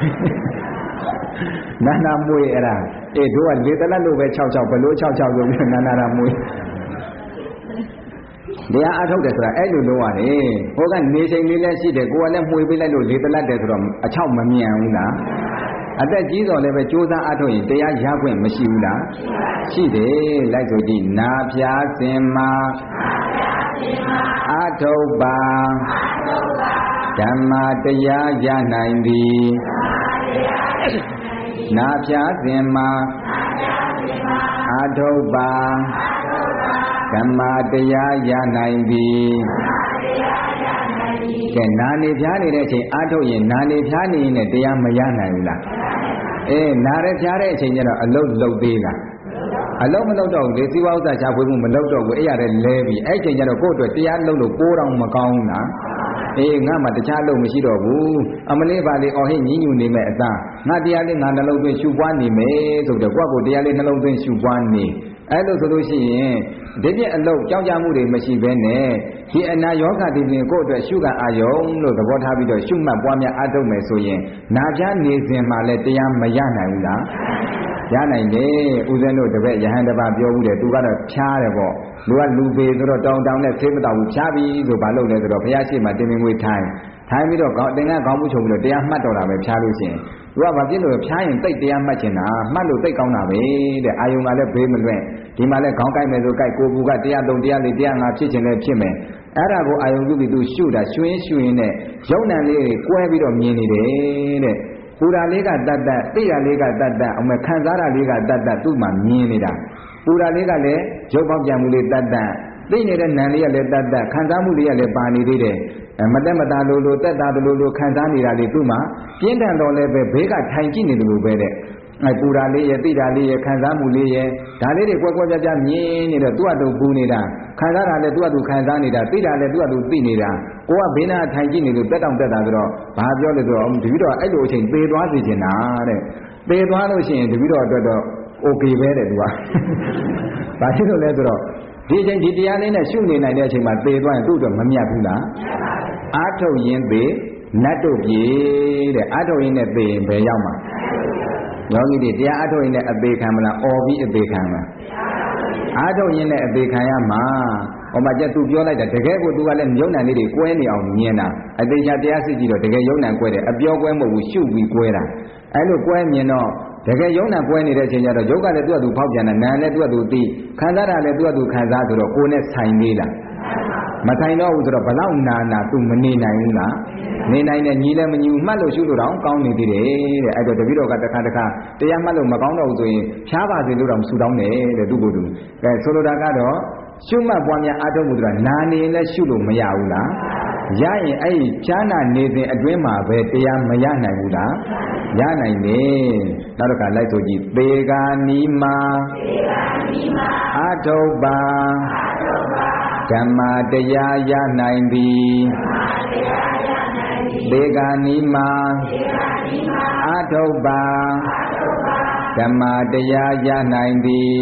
S1: အဲ့ဒါတို့ကလေတလတ်လို့ပဲ66ဘလို့66ဆိုပြီးနာနာမွေတရားအထုတ်တယ်ဆိုတာအဲ့လိုလုပ်ရတယ်ဟိုကနေချိန်လေးလည်းရှိတယ်ကိုယ်ကလည်းမှုေးပေးလိုက်လို့လေတလတ်တယ်ဆိုတော့အချောက်မမြန်ဘူးလားအသက်ကြီးတော်လည်းပဲကြိုးစားအထုတ်ရင်တရားရခွင့်မရှိဘူးလားရှိတယ်လိုက်ဆိုကြည့်နာဖြာစင်မာအထုတ်ပါဓမ္မတရားရနိုင်သည်နာဖြာစင်မာအထုတ်ပါဓမ္မတရားရနိုင်သည်ကဲနာနေဖြားနေတဲ့အချိန်အာထုတ်ရင်နာနေဖြားနေရင်တရားမရနိုင်ဘူးလားနာရဖြားတဲ့အချိန်ကျတော့အလုတ်လုပ်သေးလားအလုတ်မလုပ်တော့ဘူးလေစီဝါဥစ္စာချဖွေးမှုမလုပ်တော့ဘူးအဲ့ရတဲ့လဲပြီအဲ့ချိန်ကျတော့ကိုယ့်အတွက်တရားလုပ်လို့ပိုးတော့မကောင်းဘူးလားငါမှတခြားလုပ်မရှိတော့ဘူးအမလေးပါလေအော်ဟိညညူနေမဲ့အသားငါတရားလေးငါနှလုံးသွင်းရှုပွားနေမယ်ဆိုတော့ကိုယ့်ကိုတရားလေးနှလုံးသွင်းရှုပွားနေအဲ့လိုဆိုလို့ရှိရင်ဒီပြည့်အလုပ်ကြောက်ကြမှုတွေမရှိဘဲနဲ့ဒီအနာယောဂတည်ပြင်ကိုယ့်အတွက်ရှုကအာယုံလို့သဘောထားပြီးတော့ရှုမှတ်ပွားများအားထုတ်မယ်ဆိုရင်နာပြနေစဉ်မှာလည်းတရားမရနိုင်ဘူးလားရနိုင်တယ်ဦးဇင်းတို့တပည့်ယဟန်တပါပြောဘူးတယ်သူကတော့ဖြားတယ်ပေါ့လူကလူပေဆိုတော့တောင်းနဲ့ဆေးမတောက်ဘူးဖြားပြီဆိုဘာလုပ်လဲဆိုတော့ဘုရားရှိခိုးတင်မင်ငွေထိုင်ပြီးတော့သင်္ကန်းခေါင်းမှုချုပ်ပြီးတော့တရားမှတ်တော်တာပဲဖြားလို့ရှိရင်သူကဘာဖြစ်လို့ဖြားရင်တိတ်တရားမှတ်ချင်တာမှတ်လို့တိတ်ကောင်းတာပဲတဲ့အာယုံကလည်းဘေးမလွင့်ဒီမှာလည်းခေါင်းကိုက်မယ်ဆိုကိုက်ကိုယ်ကတရား3တရား4တရား5ဖြစ်ချင်လည်းဖြစ်မယ်အဲ့ဒါကိုအာယုံပြုပြီးသူရှုတာရှုရင်နဲ့ရုပ်နာလေးကွဲပြီးတော့မြင်နေတယ်တဲ့ပူရာလေးကတတ်တတ်သိရလေးကတတ်တတ်အမေခံစားရလေးကတတ်တတ်သူ့မှာမြင်နေတာပူရာလေးကလည်းရုပ်ပေါက်ပြန်မှုလေးတတ်တတ်သိနေတဲ့နံလေးကလည်းတတ်တတ်ခံစားမှုလေးကလည်းပါနေသေးတယ်မတက်မတာလိုတက်တာလိုခံစားနေတာလေးသူ့မှာပြင်းထန်တော့လည်းပဲဘေးကထိုင်ကြည့်နေတယ်လို့ပဲတဲ့ပူရာလေးရဲ့သိတာလေးရဲ့ခံစားမှုလေးရဲ့ဒါလေးတွေကွက်ကွက်ပြားပြားမြင်နေတော့သူ့အတူပူနေတာခံစားတာလည်းသူ့အတူခံစားနေတာသိတာလည်းသူ့အတူသိနေတာကိုကဘေးနာထိုင်ကြည့်နေလို့တက်တောင်တက်တာဆိုတော့ဘာပြောလဲဆိုတော့တပည့်တော်အဲ့လိုအချိန်သေသွားစေချင်တာတဲ့သေသွားလို့ရှိရင်တပည့်တော်အတွက်တော့ okay ပဲတဲ့သူကဘာဖြစ်လို့လဲဆိုတော့ဒီအချိန်ဒီတရားလေးနဲ့ရှုနေနိုင်တဲ့အချိန်မှာသေသွားရင်သူ့အတွက်မမြတ်ဘူးလားအာထုတ်ရင်သေနတ်တို့ပြေတဲ့အာထုတ်ရင်နဲ့သေရင်ဘယ်ရောက်မှာယောဂီတွေတရားအာထုတ်ရင်နဲ့အသေးခံမလားအော်ပြီးအသေးခံမလားအာထုတ်ရင်နဲ့အသေးခံရမှာဟောမှာကျသူပြောလိုက်တာတကယ်ကိုသူကလည်းယုံနာလေးတွေကွဲနေအောင်မြင်တာအသေးချာတရားစစ်ကြည့်တော့တကယ်ယုံနာကွဲတယ်အပြောကွဲမဟုတ်ဘူးရှုပြီးကွဲတာအဲ့လိုကွဲမြင်တော့တကယ်ယုံနာကွဲနေတဲ့အချိန်ကျတော့ယုတ်ကလည်းသူ့အတူဖောက်ပြန်တာနာလည်းသူ့အတူသိခံစားတာလည်းသူ့အတူခံစားဆိုတော့ကိုယ်နဲ့ဆိုင်သေးလားမဆိုင်တော့ဘူးဆိုတော့ဘလောက်နာသူမနေနိုင်ဘူးလားနေနိုင်တယ်ညီလည်းမညီဘူးမှတ်လို့ရှုလို့တော့ကောင်းနေသေးတယ်တဲ့အဲ့တော့တပည့်တော်ကတစ်ခါတရားမှတ်လို့မကောင်းတော့ဘူးဆိုရင်ဖြားပါစေလို့တော့ဆူတောင်းတယ်တဲ့သူ့ကိုယ်သူကဲဆိုလိုတာကတော့ရှုမှတ်ပွားများအားထုတ်မှုဆိုတာနာနေရင်လည်းရှုလို့မရဘူးလားရရင်အဲ့ဒီဖြားနာနေစဉ်အတွင်းမှာပဲတရားမရနိုင်ဘူးလားရနိုင်တယ်နောက်တစ်ခါလိုက်ဆိုကြည့်သေဂာနီမာအာထုတ်ပါဓမ္မတရားရနိုင်သည်သေဂာနီမာအာထုတ်ပါဓမ္မတရားရနိုင်သည်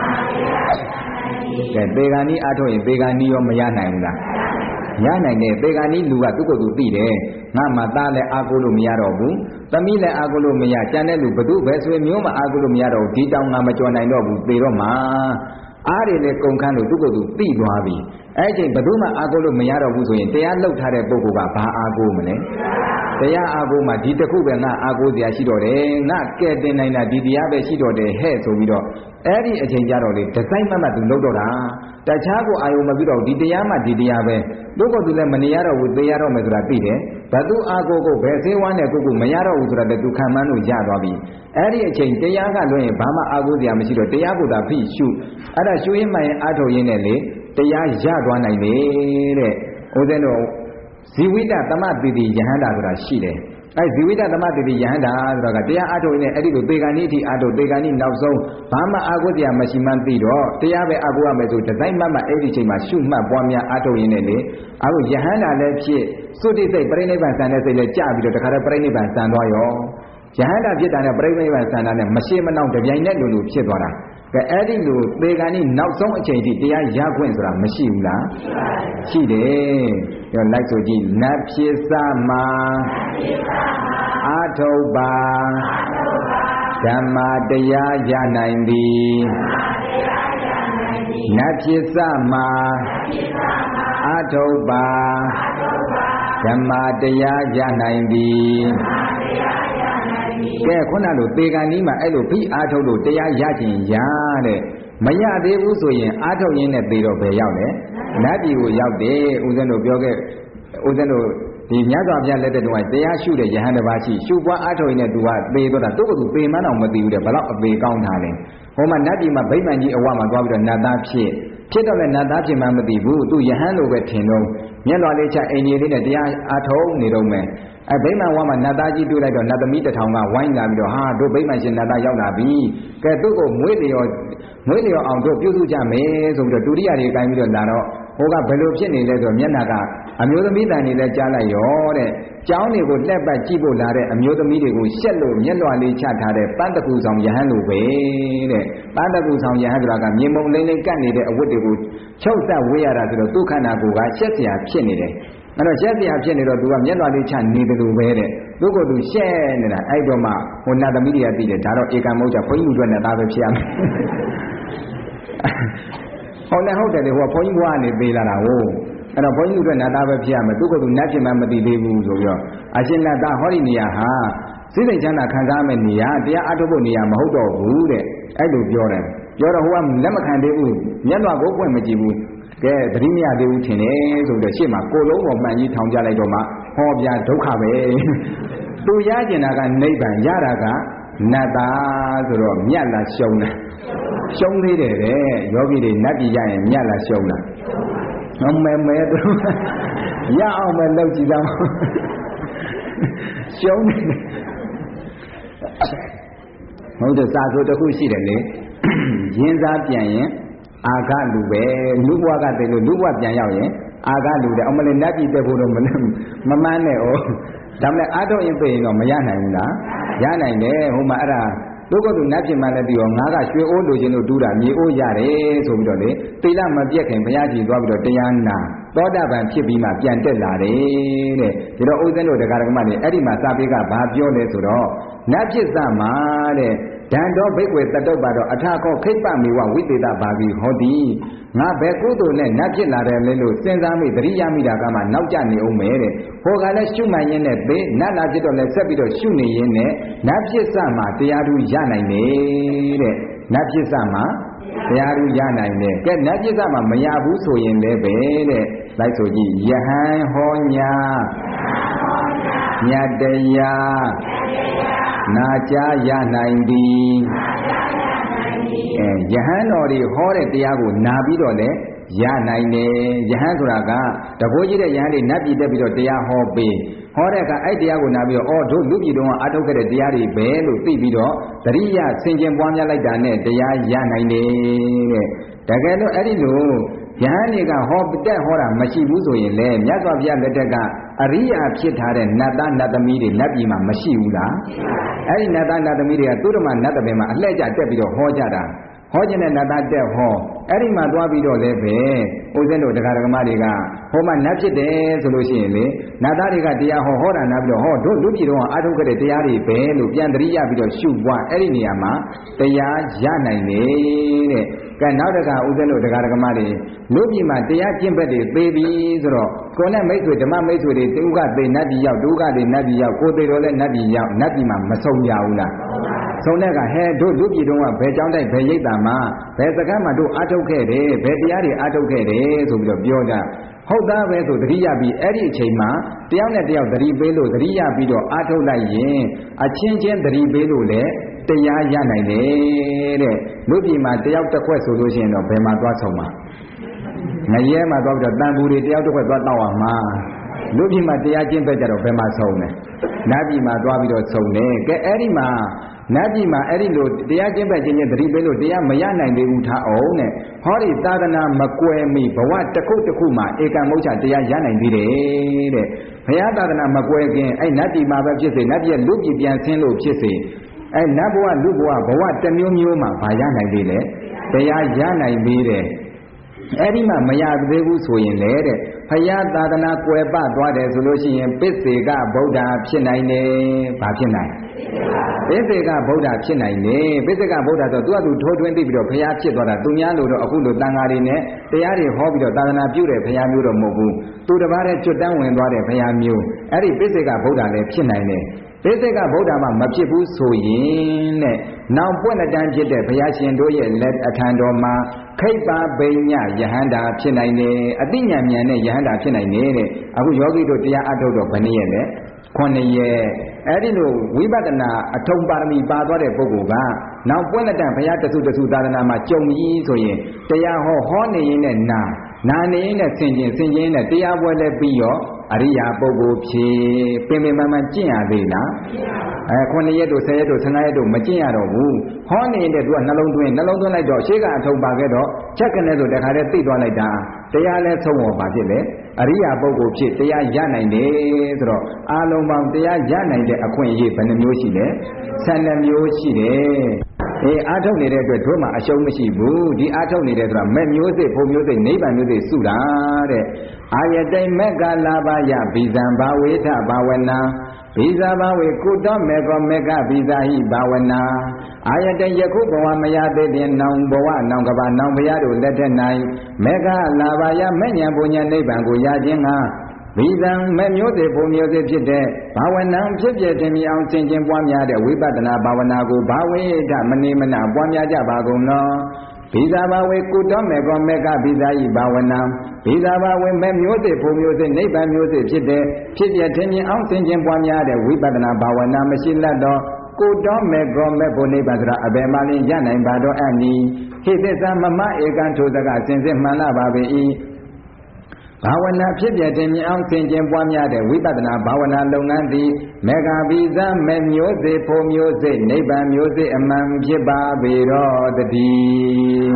S1: ကဲသေဂာနီအာထုတ်ရင်သေဂာနီရောမရနိုင်ဘူးလားရနိုင်တယ်သေဂာနီလူကသူ့ကိုယ်သူသိတယ်ငါမှသားလည်းအာကိုလို့မရတော့ဘူးသမီးလည်းအာကိုလို့မရကြံတဲ့လူဘသူပဲဆိုရင်မျိုးမအာကိုလို့မရတော့ဒီတောင်ငါမကြော်နိုင်တော့ဘူးသေတော့မှာအားတွေလည်းကုန်ခန်းလို့သူ့ကိုယ်သူသိသွားပြီအဲ့ချိန်ဘသူမှအာကိုလို့မရတော့ဘူးဆိုရင်တရားလှုပ်ထားတဲ့ပုဂ္ဂိုလ်ကဘာအာကိုမလဲတရားအာကိုမှဒီတစ်ခုပဲငါအာကိုစရာရှိတော့တယ်ငါကဲတင်နိုင်တာဒီတရားပဲရှိတော့တယ်ဟဲ့ဆိုပြီးတော့အဲ့ဒီအချိန်ကြတော့လေဒီဇိုင်းမှသူလှုပ်တော့တာတခြားကိုအာယုံမပြီးတော့ဒီတရားမှဒီတရားပဲတို့ကသူလည်းမနေရတော့ဘူးသေရတော့မယ်ဆိုတာသိတယ်ဘသူအာကိုကိုဘယ်သေးဝမ်းနဲ့ကိုမရတော့ဘူးဆိုတာလည်းသူခံမှန်းလို့ရသွားပြီအဲ့ဒီအချိန်တရားကလွှင့်ရင်ဘာမှအာကိုစရာမရှိတော့တရားကိုသာဖိရှုအဲ့ဒါရှုရင်းမှရင်အာထုတ်ရင်းနဲ့လေတရားရသွားနိုင်တယ်တဲ့ဦးဇင်းတို့ဇီဝိတသမတိတိယဟန္တာဆိုတာရှိတယ်အဲဇီဝိတသမတိတိယဟန္တာဆိုတာကတရားအာထုတ်ရင်းနဲ့အဲ့ဒီလိုသေဂာနိအထိအာထုတ်သေဂာနိနောက်ဆုံးဘာမှအာကိုစရာမရှိမှန်းသိတော့တရားပဲအာကိုရမယ်ဆိုဒီဇိုင်းမှအဲ့ဒီချိန်မှာရှုမှတ်ပွားများအာထုတ်ရင်းနဲ့လေအခုယဟန္တာလည်းဖြစ်သုတိစိတ်ပြိဋိဘံစံတဲ့စိတ်လည်းကြပြီးတော့တခါတည်းပြိဋိဘံစံသွားရောယဟန္တာဖြစ်တာနဲ့ပြိဋိဘံစံတာနဲ့မရှိမနှောင်တပြိုင်နက်လိုဖြစ်သွားတာကဲအဲ့ဒီလိုသေဂာနိနောက်ဆုံးအချိန်ထိတရားရခွင့်ဆိုတာမရှိဘူးလားရှိတယ်ပြောလိုက်ဆိုကြည့်နတ်ဖြစ်စမှာအာထုတ်ပါဓမ္မတရားရနိုင်သည်နတ်ဖြစ်စမှာအာထုတ်ပါဓမ္မတရားရနိုင်သည်ကဲခုနလိုသေဂာနီးမှာအဲ့လိုဖိအားထုတ်လို့တရားရခြင်းရတဲ့မရသေးဘူးဆိုရင်အားထုတ်ရင်းနဲ့သေတော့ဘယ်ရောက်လဲနတ်ပြည်ကိုရောက်တယ်ဦးဇင်းတို့ပြောခဲ့ဦးဇင်းတို့ဒီမြတ်စွာဘုရားလက်ထက်တုန်းကတရားရှုတဲ့ယဟန်တစ်ပါးရှိရှုပွားအားထုတ်ရင်းနဲ့သူကသေတော့တာသူ့ကိုယ်သူသေမှန်းအောင်မသိဘူးတဲ့ဘလောက်အသေးကောင်းတာလဲဟိုမှာနတ်ပြည်မှာဗိမာန်ကြီးအဝမှာသွားပြီးတော့နတ်သားဖြစ်တော့လည်းနတ်သားဖြစ်မှမသိဘူးသူယဟန်လိုပဲထင်တော့မျက်လွှာလေးချအင်ကြီးလေးနဲ့တရားအားထုတ်နေတော့မယ်အဲဗိမာန်ဝါမှာနတ်သားကြီးတွေ့လိုက်တော့နတ်သမီးတစ်ထောင်ကဝိုင်းလာပြီးတော့ဟာတို့ဗိမာန်ရှင်နတ်သားရောက်လာပြီကဲသူ့ကိုမွေးလျော်အောင်တို့ပြုစုကြမယ်ဆိုပြီးတော့ဒုတိယတွေကိုင်းပြီးတော့လာတော့ဟိုကဘယ်လိုဖြစ်နေလဲဆိုတော့မျက်နှာကအမျိုးသမီးတန်တွေလည်းကြားလိုက်ရောတဲ့ကျောင်းတွေကိုလှက်ပတ်ကြည့်ဖို့လာတဲ့အမျိုးသမီးတွေကိုရှက်လို့မျက်လွှာလေးချထားတဲ့ပန်းတကူဆောင်ယဟန်လိုပဲတဲ့ပန်းတကူဆောင်ယဟန်ဆိုတာကမြေမုံလိမ့်လိမ့်ကတ်နေတဲ့အဝတ်တွေကိုချုပ်သက်ဝေးရတာဆိုတော့သူ့ခန္ဓာကိုယ်ကရှက်စရာဖြစ်နေတယ်အဲ့တော့ရှက်စရာဖြစ်နေတော့သူကမျက်နှာလေးချနေတယ်လို့ပဲတဲ့သူ့ကိုယ်သူရှက်နေတာအဲ့တော့မှဟိုနတ်သမီးတွေကသိတယ်ဒါတော့ဧကမုတ်ချဘုန်းကြီးတို့နဲ့သားပဲဖြစ်ရမယ်ဟုတ်တယ်လေဟိုကဘုန်းကြီးကနေပေးလာတာဟုတ်အဲ့တော့ဘုန်းကြီးတို့နတ်သားပဲဖြစ်ရမယ်သူ့ကိုယ်သူနတ်ဖြစ်မှမသိသေးဘူးဆိုပြီးတော့အရှင်နတ်သားဟောဒီနေရာဟာစိတ်ချမ်းသာခံစားမယ့်နေရာတရားအထုတ်ဖို့နေရာမဟုတ်တော့ဘူးတဲ့အဲ့လိုပြောတယ်ပြောတော့ဟိုကလက်မခံသေးဘူးမျက်နှာကိုပွင့်မကြည့်ဘူးကဲသတိမရသေးဘူးထင်တယ်ဆိုတော့ရှေ့မှာကိုလုံးပေါ်မှန်ကြီးထောင်ကြလိုက်တော့မှဟောပြဒုက္ခပဲသူရကျင်တာကနိဗ္ဗာန်ရတာကနတ်သားဆိုတော့မြတ်လားရှုံးလားရှုံးသေးတယ်တဲ့ယောဂီတွေနတ်ပြည်ရရင်မြတ်လားရှုံးလားအမဲသူရအောင်ပဲလုပ်ကြည့်သားရှုံးနေဟုတ်တယ်စာဆိုတစ်ခုရှိတယ်လေရင်းစားပြန်ရင်အာဃလူပဲလူဘဝကတည်းကလူဘဝပြန်ရောက်ရင်အာဃလူတယ်အမလေးနတ်ပြည်တက်ဖို့တော့မမှန်းနဲ့ဩဒါမဲ့အာထုတ်ရင်ပြေရင်တော့မရနိုင်ဘူးလားရနိုင်တယ်ဟိုမှာအဲ့ဒါတို့ကသူနတ်ပြည်မှလည်းပြီးတော့ငါကရွှေအိုးလိုချင်လို့တူးတာမြေအိုးရတယ်ဆိုပြီးတော့လေသီလမပြတ်ခင်ဘုရားကြီးသွားပြီးတော့တရားနာသောတာပန်ဖြစ်ပြီးမှပြန်တက်လာတယ်တဲ့ဒီတော့ဥစ္စံတို့တရားဓမ္မတွေအဲ့ဒီမှာစာပေကဘာပြောလဲဆိုတော့နတ်ဖြစ်စမှာတဲ့ဒံတော်ဘိက္ခွေတတုပ္ပါတော့အထာခောခိပ္ပမေဝဝိသေသဘာဂိဟောတိငါဘယ်ကုသိုလ်နဲ့နတ်ဖြစ်လာတယ်လဲလို့စဉ်းစားမိသတိရမိတာကမှနောက်ကျနေအောင်မယ်တဲ့ဟိုကလည်းရှုမှန်ရင်းနဲ့သေနတ်လာဖြစ်တော့လည်းဆက်ပြီးတော့ရှုနေရင်းနဲ့နတ်ဖြစ်စမှာတရားသူရနိုင်တယ်တဲ့နတ်ဖြစ်စမှာတရားသူရနိုင်တယ်ကဲနတ်ဖြစ်စမှာမရဘူးဆိုရင်လည်းပဲတဲ့လိုက်ဆိုကြည့်ယဟန်ဟောညာမြတ်တရားနာကြားရနိုင်သည်ယဟန်တော်တွေဟောတဲ့တရားကိုနာပြီးတော့လည်းရနိုင်တယ်ယဟန်ဆိုတာကတဘိုးကြီးတဲ့ယဟန်တွေနတ်ပြည်တက်ပြီးတော့တရားဟောပေးဟောတဲ့အခါအဲ့တရားကိုနာပြီးတော့တို့လူပြည်တော်ကအထုတ်ခဲ့တဲ့တရားတွေပဲလို့သိပြီးတော့တရိယာဆင်ခြင်ပွားများလိုက်တာနဲ့တရားရနိုင်တယ်တဲ့တကယ်လို့အဲ့ဒီလိုယဟန်တွေကဟောတက်ဟောတာမရှိဘူးဆိုရင်လေမြတ်စွာဘုရားလက်ထက်ကအရိယာဖြစ်ထားတဲ့နတ်သားနတ်သမီးတွေနတ်ပြည်မှာမရှိဘူးလားအဲ့ဒီနတ်သားနတ်သမီးတွေကသူတို့မှနတ်သမီးမှာအလှည့်ကျတက်ပြီးတော့ဟောကြတာဟောခြင်းနဲ့နတ်သားတက်ဟောအဲ့ဒီမှာသွားပြီးတော့လည်းပဲဥစဉ်တို့တရားဓမ္မတွေကဟောမှနတ်ဖြစ်တယ်ဆိုလို့ရှိရင်လေနတ်သားတွေကတရားဟောတာနာပြီးတော့ဟောတို့လူပြည်တော်ကအထုတ်ခဲ့တဲ့တရားတွေပဲလို့ပြန်တရိယာပြီးတော့ရှုပွားအဲ့ဒီနေရာမှာတရားရနိုင်တယ်တဲ့ကဲနောက်တခါဥစဉ်တို့တရားဓမ္မတွေလူပြည်မှာတရားကျင့်ဘက်တွေသေပြီဆိုတော့ကိုယ်နဲ့မိတ်ဆွေဓမ္မမိတ်ဆွေတွေတူကသေနတ်ပြည်ရောက်ဒုက္ခတွေနတ်ပြည်ရောက်ကိုယ်သေးတော်လည်းနတ်ပြည်ရောက်နတ်ပြည်မှာမဆုံးကြဘူးလားဆုံးတဲ့ကဟဲတို့လူပြည်တော်ကဘယ်ကြောင်းတိုက်ဘယ်ရိပ်တာမှာဘယ်စကားမှတို့အားထုတ်ခဲ့တယ်ဘယ်တရားတွေအားထုတ်ခဲ့တယ်ဆိုပြီးတော့ပြောကြဟုတ်သားပဲဆိုသတိရပြီးအဲ့ဒီအချိန်မှာတယောက်နဲ့တယောက်သတိပေးလို့သတိရပြီးတော့အားထုတ်လိုက်ရင်အချင်းချင်းသတိပေးလို့လည်းတရားရနိုင်တယ်တဲ့လူပြည်မှာတယောက်တစ်ခွက်ဆိုလို့ရှိရင်တော့ဘယ်မှာသွားဆုံးမှာငရဲမှာသွားပြီးတော့တန်ဘူးတွေတယောက်တစ်ခွက်သွားတောက်အောင်မှာလူပြည်မှာတရားကျင့်သက်ကြတော့ဘယ်မှာဆုံးလဲနတ်ပြည်မှာသွားပြီးတော့ဆုံးတယ်ကဲအဲ့ဒီမှာနတ်ပြည်မှာအဲ့ဒီလိုတရားကျင့်သက်ခြင်းချင်းသတိပေးလို့တရားမရနိုင်သေးဘူးထားအောင်တဲ့ဟောဒီသာသနာမကွယ်မီဘဝတစ်ခုတစ်ခုမှာဧကမုဋ္ဌတရားရနိုင်သေးတယ်တဲ့ဘုရားသာသနာမကွယ်ခင်အဲ့နတ်ပြည်မှာပဲဖြစ်စေနတ်ပြည်ရဲ့လူပြည်ပြန်ဆင်းလို့ဖြစ်စေအဲ့နတ်ဘဝလူဘဝတစ်မျိုးမျိုးမှာဗာရနိုင်သေးတယ်တရားရနိုင်သေးတယ်အဲ့ဒီမှာမရသေးဘူးဆိုရင်လေတဲ့ဘုရားသာသနာကွယ်ပသွားတယ်ဆိုလို့ရှိရင်ပစ္စေကဗုဒ္ဓဖြစ်နိုင်တယ်ဘာဖြစ်နိုင်ပစ္စေကဗုဒ္ဓဖြစ်နိုင်တယ်ပစ္စေကဗုဒ္ဓဆိုသူကသူထိုးထွင်းသိပြီးတော့ဘုရားဖြစ်သွားတာသူများလို့တော့အခုလိုတန်ဃာတွေနဲ့တရားတွေဟောပြီးတော့သာသနာပြုတဲ့ဘုရားမျိုးတော့မဟုတ်ဘူးသူတစ်ပါးတည်းကျွတ်တန်းဝင်သွားတဲ့ဘုရားမျိုးအဲ့ဒီပစ္စေကဗုဒ္ဓလည်းဖြစ်နိုင်တယ်ပိစိကဗုဒ္ဓမှာမဖြစ်ဘူးဆိုရင်တဲ့နောင်ပွင့်တန်းဖြစ်တဲ့ဘုရားရှင်တို့ရဲ့လက်အထံတော်မှာခိဗ္ဗဗိညယဟန္တာဖြစ်နိုင်တယ်အတိညာဉာဏ်နဲ့ယဟန္တာဖြစ်နိုင်တယ်တဲ့အခုယောဂီတို့တရားအထုတ်တော့ဘယ်နည်းရဲ့လဲ9ရက်အဲ့ဒီလိုဝိပဿနာအထုံပါရမီပါသွားတဲ့ပုဂ္ဂိုလ်ကနောက်ပွင့်တန်းဘုရားတစုသာသနာမှာကြုံကြီးဆိုရင်တရားဟောနေရင်နဲ့နာနေရင်နဲ့ဆင်ကျင်နဲ့တရားပွဲလဲပြီးရောအရိယာပုဂ္ဂိုလ်ဖြစ်ပင်မကျင့်ရသေးလား9ရက်တို့10ရက်တို့15ရက်တို့မကျင့်ရတော့ဘူးဟောနေတဲ့သူကနှလုံးသွင်းလိုက်တော့ရှေးကအထုံပါခဲ့တော့ချက်ကနေဆိုတခါတည်းသိသွားလိုက်တာတရားလဲဆုံးပေါ်ပါဖြစ်လေအရိယာပုဂ္ဂိုလ်ဖြစ်တရားရနိုင်တယ်ဆိုတော့အာလုံးပေါင်းတရားရနိုင်တဲ့အခွင့်အရေးဘယ်နှမျိုးရှိလဲ12မျိုးရှိတယ်အားထုတ်နေတဲ့အတွက်တို့မှအရှုံးမရှိဘူးဒီအားထုတ်နေတဲ့ဆိုတာမဲ့မျိုးစိဘုံမျိုးစိနိဗ္ဗာန်မျိုးစိစုတာတဲ့အာယတိမက်ကလာပါယဘိဇံဘာဝေထဘာဝနာဘိဇာဘာဝေကုတောမေကောမေကဘိဇာဟိဘာဝနာအာယတိယခုဘဝမရသေးတဲ့နောင်ဘဝနောင်ကဘာနောင်ဘုရားတို့လက်ထက်၌မေကလာပါယမဲ့ညာဘုံညာနိဗ္ဗာန်ကိုရခြင်းကဘိဇံမဲ့မျိုးစိဘုံမျိုးစိဖြစ်တဲ့ဘာဝနာဖြစ်ပြတင်မြအောင်သင်ခြင်းပွားများတဲ့ဝိပဿနာဘာဝနာကိုဘာဝေထမနေမနာပွားများကြပါကုန်လောဘိဇာဘဝေကုတောမေကောမေကဘိဇာယိဘာဝနာဘိဇာဘဝေမေမျိုးစေဖို့မျိုးစေနိဗ္ဗာန်မျိုးစေဖြစ်တဲ့ဖြစ်ပြထင်မြင်အောင်သင်ခြင်းပွားများတဲ့ဝိပဿနာဘာဝနာမရှိလတ်တော့ကုတောမေကောမေဖို့နိဗ္ဗာန်ဆိုတာအဘယ်မှလင်းရနိုင်ပါတော့အနိဟိသစ္စာမမဧကံထိုစကစင်စစ်မှန်လာပါပေ၏ဘာဝနာဖြစ်ပြတင်မြင်အောင်သင်ခြင်းပွားများတဲ့ဝိပဿနာဘာဝနာလုပ်ငန်းသည်မေဃဘိဇာမေမျိုးစေဖို့မျိုးစေနိဗ္ဗာန်မျိုးစေအမှန်ဖြစ်ပါပေတော့တည်း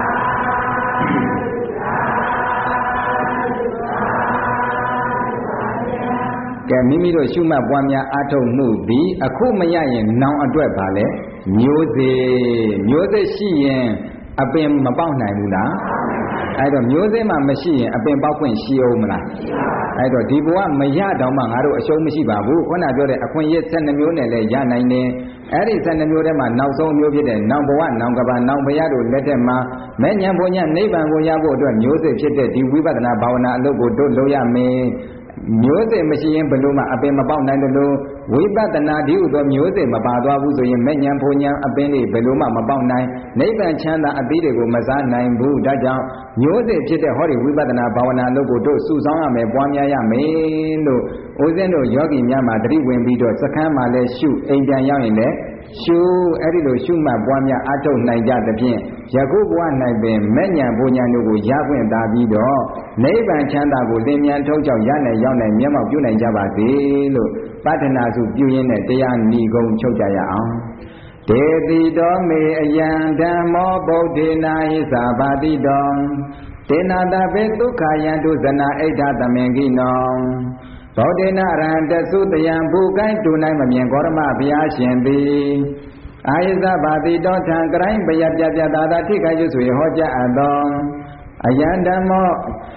S1: ကဲမိမိတို့ရှုမှတ်ပွားများအားထုတ်မှုသည်အခုမရရင်နောင်အတွက်ပါလေမျိုးစေရှိရင်အပင်မပေါက်နိုင်ဘူးလားအဲ့တော့မျိုးစေ့မှမရှိရင်အပင်ပေါက်ခွင့်ရှိအောင်မလားအဲ့တော့ဒီဘဝမရတော့မှငါတို့အရှုံးမရှိပါဘူးခုနပြောတဲ့အခွင့်အရေး12မျိုးနဲ့လည်းရနိုင်တယ်အဲ့ဒီ12မျိုးထဲမှာနောက်ဆုံးမျိုးဖြစ်တဲ့နောင်ဘဝနောင်ကဘာနောင်ဘရတို့လက်ထက်မှာမဲ့ညာဘုံညာနိဗ္ဗာန်ကိုရဖို့အတွက်မျိုးစေ့ဖြစ်တဲ့ဒီဝိပဿနာဘာဝနာအလုပ်ကိုတို့လုပ်ရမယ်မျိုးစေ့မရှိရင်ဘယ်လိုမှအပင်မပေါက်နိုင်တယ်လို့ဝိပဿနာဒီဥသောမျိုးစေ့မပါသွားဘူးဆိုရင်မဲ့ညာဘုံညာအပင်တွေဘယ်လိုမှမပေါက်နိုင်နိဗ္ဗာန်ချမ်းသာအသီးတွေကိုမစားနိုင်ဘူးဒါကြောင့်မျိုးစေ့ဖြစ်တဲ့ဟောဒီဝိပဿနာဘာဝနာလုပ်ကိုတို့စုဆောင်းရမယ်ပွားများရမယ်လို့ဦးဇင်းတို့ယောဂီများမှာတတိဝင်ပြီးတော့စခန်းမှာလည်းရှုအိမ်ပြန်ရောက်ရင်လည်းရှုအဲ့ဒီလိုရှုမှတ်ပွားများအထုတ်နိုင်ကြသဖြင့်ယခုဘဝ၌ပင်မဲ့ညာဘုံညာတို့ကိုရခွင့်သာပြီးတော့နိဗ္ဗာန်ချမ်းသာကိုလင်းမြန်ထုတ်ကြောက်ရနိုင်ရောက်နိုင်မျက်မှောက်ပြုနိုင်ကြပါစေလို့ပတ္ထနာစုပြုရင်းနဲ့တရားဏီကုံချုပ်ကြရအောင်ဒေတိတော်မေအယံဓမ္မောဗုဒ္ဓေနာဟိသာဘာတိတောဒေနာတပေဒုက္ခယံတုဇနာဣဋ္ဌသမင်ကိနောဗုဒ္ဓေနရဟံတသုတယံဘူကိုင်းတူနိုင်မမြင်ဂေါရမဘုရားရှင်သည်အာယဇဘာတိတောထံကရိုင်းပယပြပြတာတာထိခိုက်ရွဆွေဟောကြားအပ်သောအယံဓမ္မော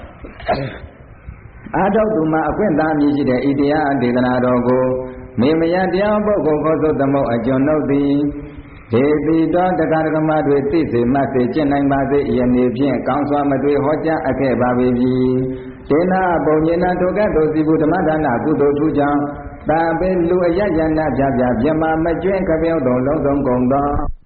S1: အာထုတ်သူမှာအခွင့်သာမြည်ရှိတဲ့ဤတရားဒေသနာတော်ကိုမေမယတရားပုဂ္ဂိုလ်ခေါ်ဆိုသမုတ်အကျွန်ုပ်သည်ဒေတိတော်တရားဓမ္မတွေသိစေမှတ်စေကျင့်နိုင်ပါစေယနေ့ဖြင့်ကောင်းစွာမတွေ့ဟောကြားအပ်ခဲ့ပါပေပြီဒေနာပုံညနာထိုကဲ့သို့စီဘူးဓမ္မဒါနကုသိုလ်ထူးကြောင့်တာပေလူအယယနာပြပြမြမမကျွင်းခပြောတော်လုံးစုံကုန်သော